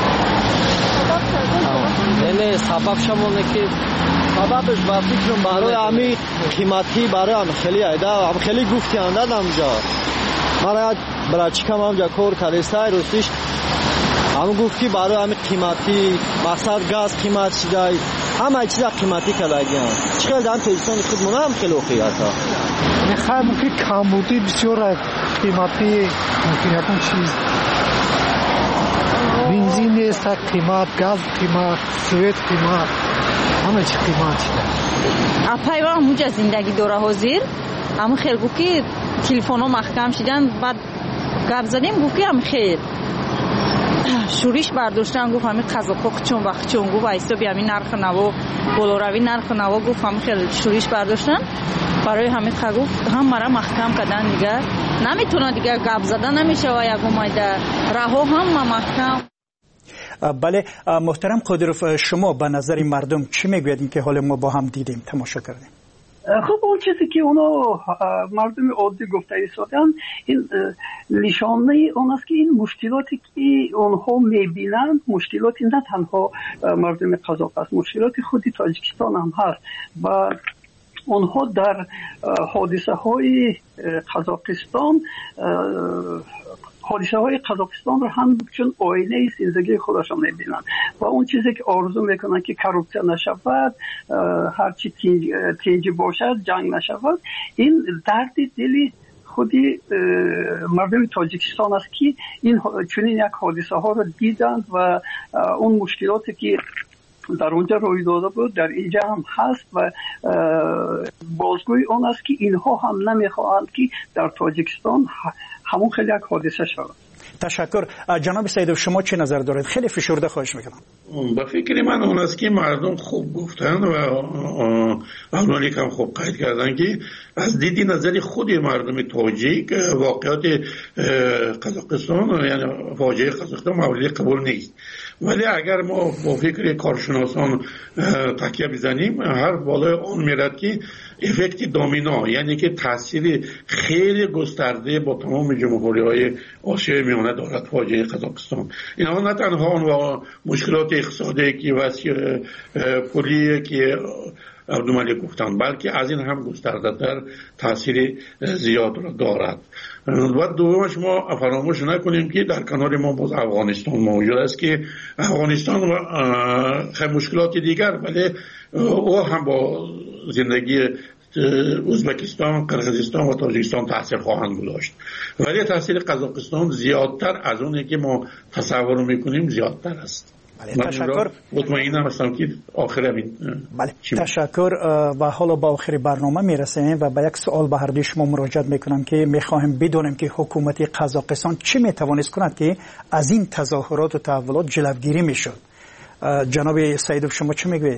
یعنی سبب شمونه که سببش با فکرم برای همی قیمتی برای هم خیلی ایده هم خیلی گفتی انداد همجا مرا برای چکم همجا کار کردستای راستیش هم گفتی برای همی قیمتی مقصد گاز قیمت شده همه چیزا قیمتی کلگیان چخیل دارم تجیستان خود مونه هم خیلی اخیاتا میخوایم که کمبودی بسیار قیمتی ممکن یکون چیز بنزین نیست قیمت گاز قیمت سویت قیمت همه چی قیمت شده اپای و همونجا زندگی دوره حاضر همون خیلی گفت که تلفن ها محکم شدن بعد گپ زدیم گفت که هم خیلی شوریش برداشتن گفت همین قزاقا چون وقت چون گفت ایسا بی همین نرخ نوا بلاروی نرخ نوا گفت همین خیلی شوریش برداشتن برای همین قزاقا گفت هم مرا محکم کردن دیگه نمیتونه دیگه گپ زدن نمیشه و یک اومده رها هم محکم. بله محترم قادرов شما به نظر مردم چی میگویید که حال ما با هم دیدیم تماشا کردیم؟ خب اون چیزی که اونا مردم عادی گفته ایستادن این نشانه اون است که این مشکلاتی که اونها میبینند مشکلاتی نه تنها مردم قزاق است مشکلاتی خودی تاجیکستان هم هست و اونها در حادثه های قزاقستان حادثه های قزاقستان رو هم چون آینه زندگی خودشان میبینن و اون چیزی که آرزو میکنن که کروپسیا نشود هرچی تنجی باشد جنگ نشود این درد دلی خودی مردم تاجیکستان است که این چنین یک حادثه ها رو دیدند و اون مشکلاتی که در اونجا روی داده بود در اینجا هم هست و بازگوی اون است که اینها هم نمیخواهند که در تاجیکستان همون خیلی یک حادثه شود. تشکر. جناب سیدوف شما چه نظر دارید؟ خیلی فشرده خواهش میکنم. با فکر من اون است که مردم خوب گفتن و اونالیک هم خوب قید کردن که از دیدی نظری خود مردم تاجیک واقعات قزاقستان یعنی فاجعه قزاقستان مورد قبول نیست ولی اگر ما با فکر کارشناسان تکیه بزنیم هر بالای اون میرد که افکت دامینا یعنی که تاثیر خیلی گسترده با تمام جمهوری های آسیای میانه دارد فاجعه قزاقستان. اینها نه تنها اون مشکلات اقتصادی که وسیع پولی که عبدالملک گفتن بلکه از این هم گسترده تر تاثیر زیاد را دارد. و دومش ما فراموش نکنیم که در کنار ما باز افغانستان موجود است که افغانستان خیلی مشکلات دیگر ولی او هم با زندگی ازبکستان، قرقیزستان و تاجیکستان تاثیر خواهند گذاشت ولی تاثیر قزاقستان زیادتر از اونی که ما تصور میکنیم زیادتر است. بله تشکر. مطمئنم هستم که آخر همین بله تشکر و حالا با آخر برنامه میرسیم و با یک سوال به هر دوی شما مراجعه میکنم که میخواهم بدونیم که حکومت قزاقستان چی میتوانست کند که از این تظاهرات و تحولات جلوگیری میشد. جناب سیدوف شما چی میگوید؟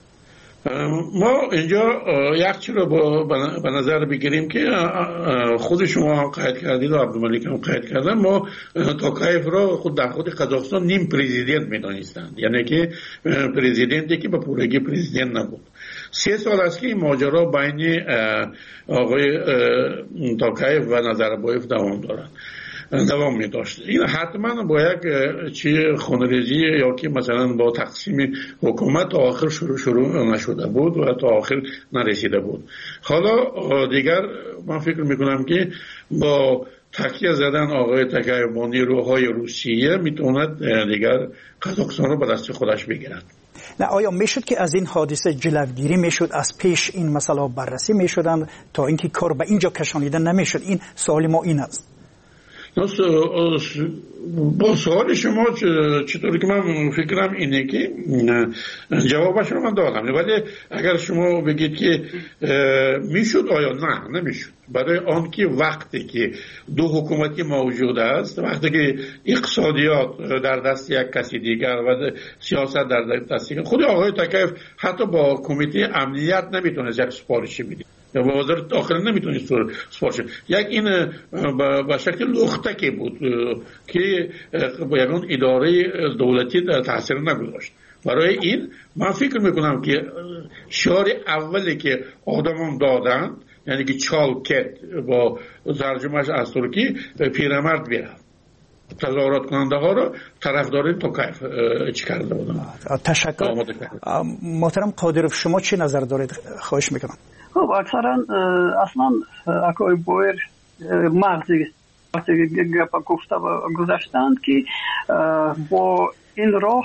ما اینجا یک چیز رو به نظر بگیریم که خود شما هم قید کردید و عبدالملک هم قید کردن ما توکایف را خود در خود قزاقستان نیم پرزیدنت میدانستند یعنی که پرزیدنتی که به پورگی پرزیدنت نبود. سه سال است که این ماجرا بین آقای توکایف و نظربایف دوام دارد دوام می داشت. این حتما با یک چی خونریزی یا که مثلا با تقسیم حکومت تا آخر شروع شروع نشده بود و تا آخر نرسیده بود. حالا دیگر من فکر میکنم که با تکیه زدن آقای توکایف با نیروهای روسیه میتواند دیگر قزاقستان رو به دست خودش بگیرد. نه آیا میشد که از این حادثه جلوگیری میشد از پیش این مسئله بررسی میشدن تا اینکه کار به اینجا کشانیده نمیشد؟ این سوال ما این است. با سوال شما چطوری که من فکرم اینه که جوابش رو من دادم، ولی اگر شما بگید که میشد آیا نه نمیشد، برای آن که وقتی که دو حکومتی موجود است، وقتی که اقتصادیات در دست یک کسی دیگر و سیاست در دست دیگر، خود آقای تکیف حتی با کمیته امنیت نمیتونست یک سپارشی بده یا با وزارت داخله نمیتونید سپارش. یک این به شکل لختکی بود که با یکان اداره دولتی تاثیر نگذاشت. برای این من فکر میکنم که شعار اولی که آدمان دادن، یعنی که چالکت با ترجمهش از ترکی پیرمرد بیرد، تظاهرات کننده ها رو طرفدار توکایف چی کرده بودن. تشکر. محترم قادرов، شما چی نظر دارید؟ خواهش میکنم. خب اکثرا اصلا اکای بایر مغزی گپا گفته و گذاشتند که با این راه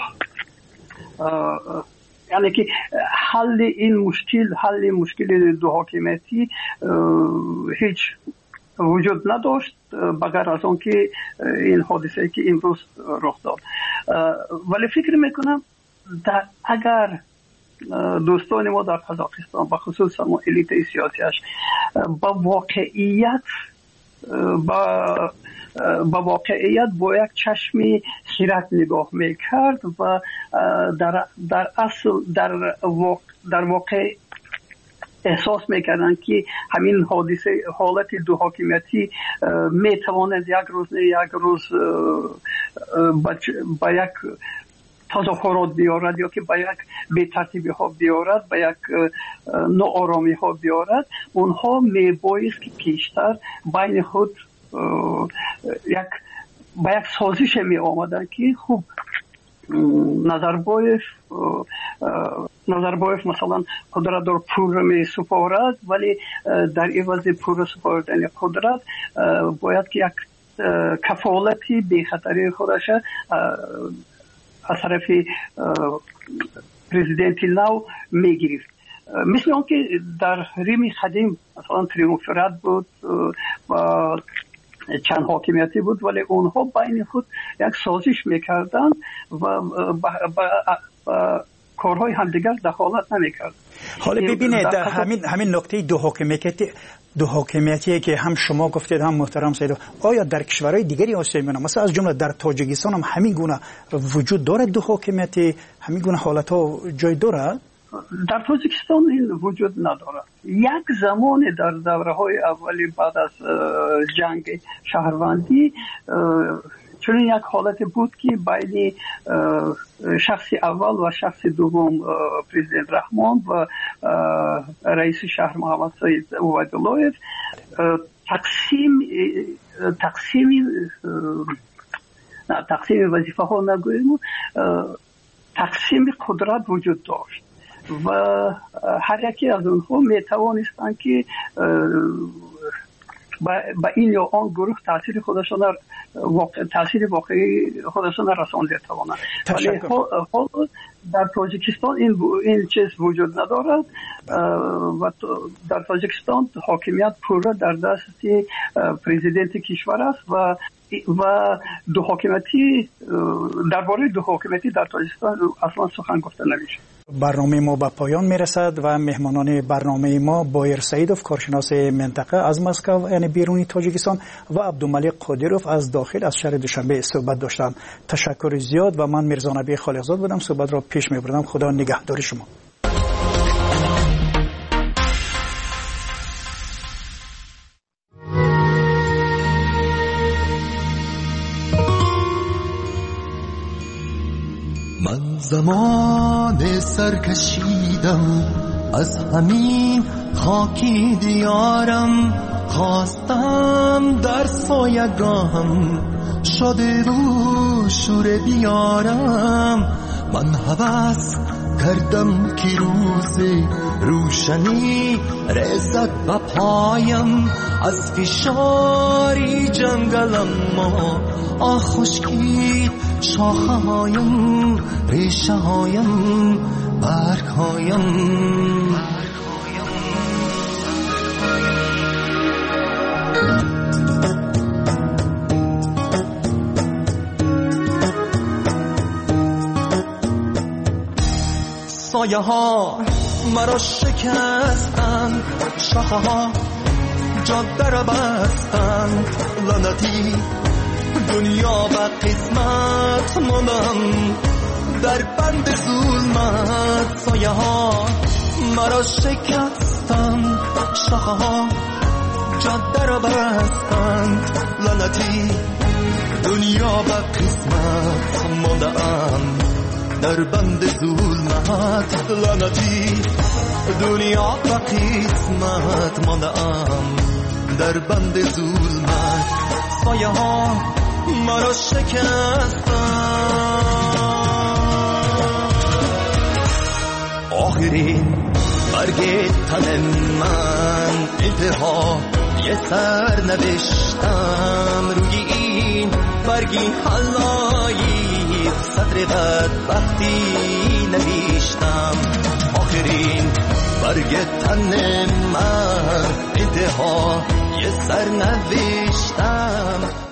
یعنی که حل این مشکل حل مشکل دو حاکمیتی هیچ وجود نداشت بغیر از اون که این حادثه که امروز رخ داد. ولی فکر میکنم اگر دوستان ما در قزاقستان و خصوصا ما الیت سیاسیش با واقعیت با با واقعیت با یک چشمی خیرت نگاه میکرد و در در اصل در واقع در واقع احساس میکردن که همین حادثه حالت دو حاکمیتی میتواند یک روز نه یک روز با یک تظاهرات بیارد یا که با یک بی‌ترتیبی ها بیارد، با یک ناآرامی ها بیارد، اونها میبایست که پیشتر بین خود یک با یک سازش می آمدن که خوب نظربایف نظربایف مثلا قدرت در پور می سپارد، ولی در عوض پور سپاردن قدرت باید که یک کفالتی بی خطری خودش از طرف پرزیدنت نو میگیرید. مثل اون که در ریم قدیم مثلا تریومفرات بود و چند حاکمیتی بود، ولی اونها بین خود یک سازش میکردن و با, با, با کارهای همدیگر دخالت نمیکرد. حالا ببینید همین همین نکته دو حاکمیتی دو حاکمیتی که هم شما گفتید هم محترم سید، آیا در کشورهای دیگری آسیا میانه مثلا از جمله در تاجیکستان هم همین گونه وجود داره؟ دو حاکمیتی همین گونه حالت ها جای داره؟ در تاجیکستان این وجود نداره. یک زمان در دوره های اولی بعد از جنگ شهروندی چون یک حالت بود که بین شخص اول و شخص دوم پرزیدنت رحمان و رئیس شهر محمد سید عبیدالله تقسیم تقسیم نه تقسیم وظیفه ها نگوییم، تقسیم قدرت وجود داشت و هر یکی از اونها می توانستند که با این یا آن گروه تاثیر خودشان واقع تاثیر واقعی خودشان رسانده توانند. ولی حال در تاجیکستان این این چیز وجود ندارد و در تاجیکستان حاکمیت پورا در دست پرزیدنت کشور است و و دو حاکمیتی درباره دو حاکمیتی در تاجیکستان اصلا سخن گفته نمیشه. برنامه ما به پایان میرسد و مهمانان برنامه ما بایر سعیدوف کارشناس منطقه از مسکو یعنی بیرونی تاجیکستان و عبدالملک قادروف از داخل از شهر دوشنبه صحبت داشتند. تشکر زیاد و من میرزا نبی خالقزاد بودم، صحبت را پیش میبردم. خدا نگهدار شما. من زمان سرکشیدم از همین خاکی دیارم، خواستم در سایگاهم شده رو شور بیارم. من هوس کردم که روز روشنی رسد به پایم، از فشاری جنگلم ما آه خشکید شاخه هایم، ریشه هایم، برگ هایم. سایه ها مرا شکستند، شاخه ها جاده را بستند، لعنتی دنیا و قسمت ماندم در بند ظلمت. سایه ها مرا شکستند، شاخه ها جاده را بستند، لعنتی دنیا و قسمت ماندم در بند ظلمت. لعنتی دنیا و قسمت ماندم در بند ظلمت. سایه ها مرا شکستند. آخرین برگ تن من انتها یه سر نوشتم، روی این برگی حلایی سطر بدبختی نوشتم. آخرین برگ تن من انتها یه سر نوشتم.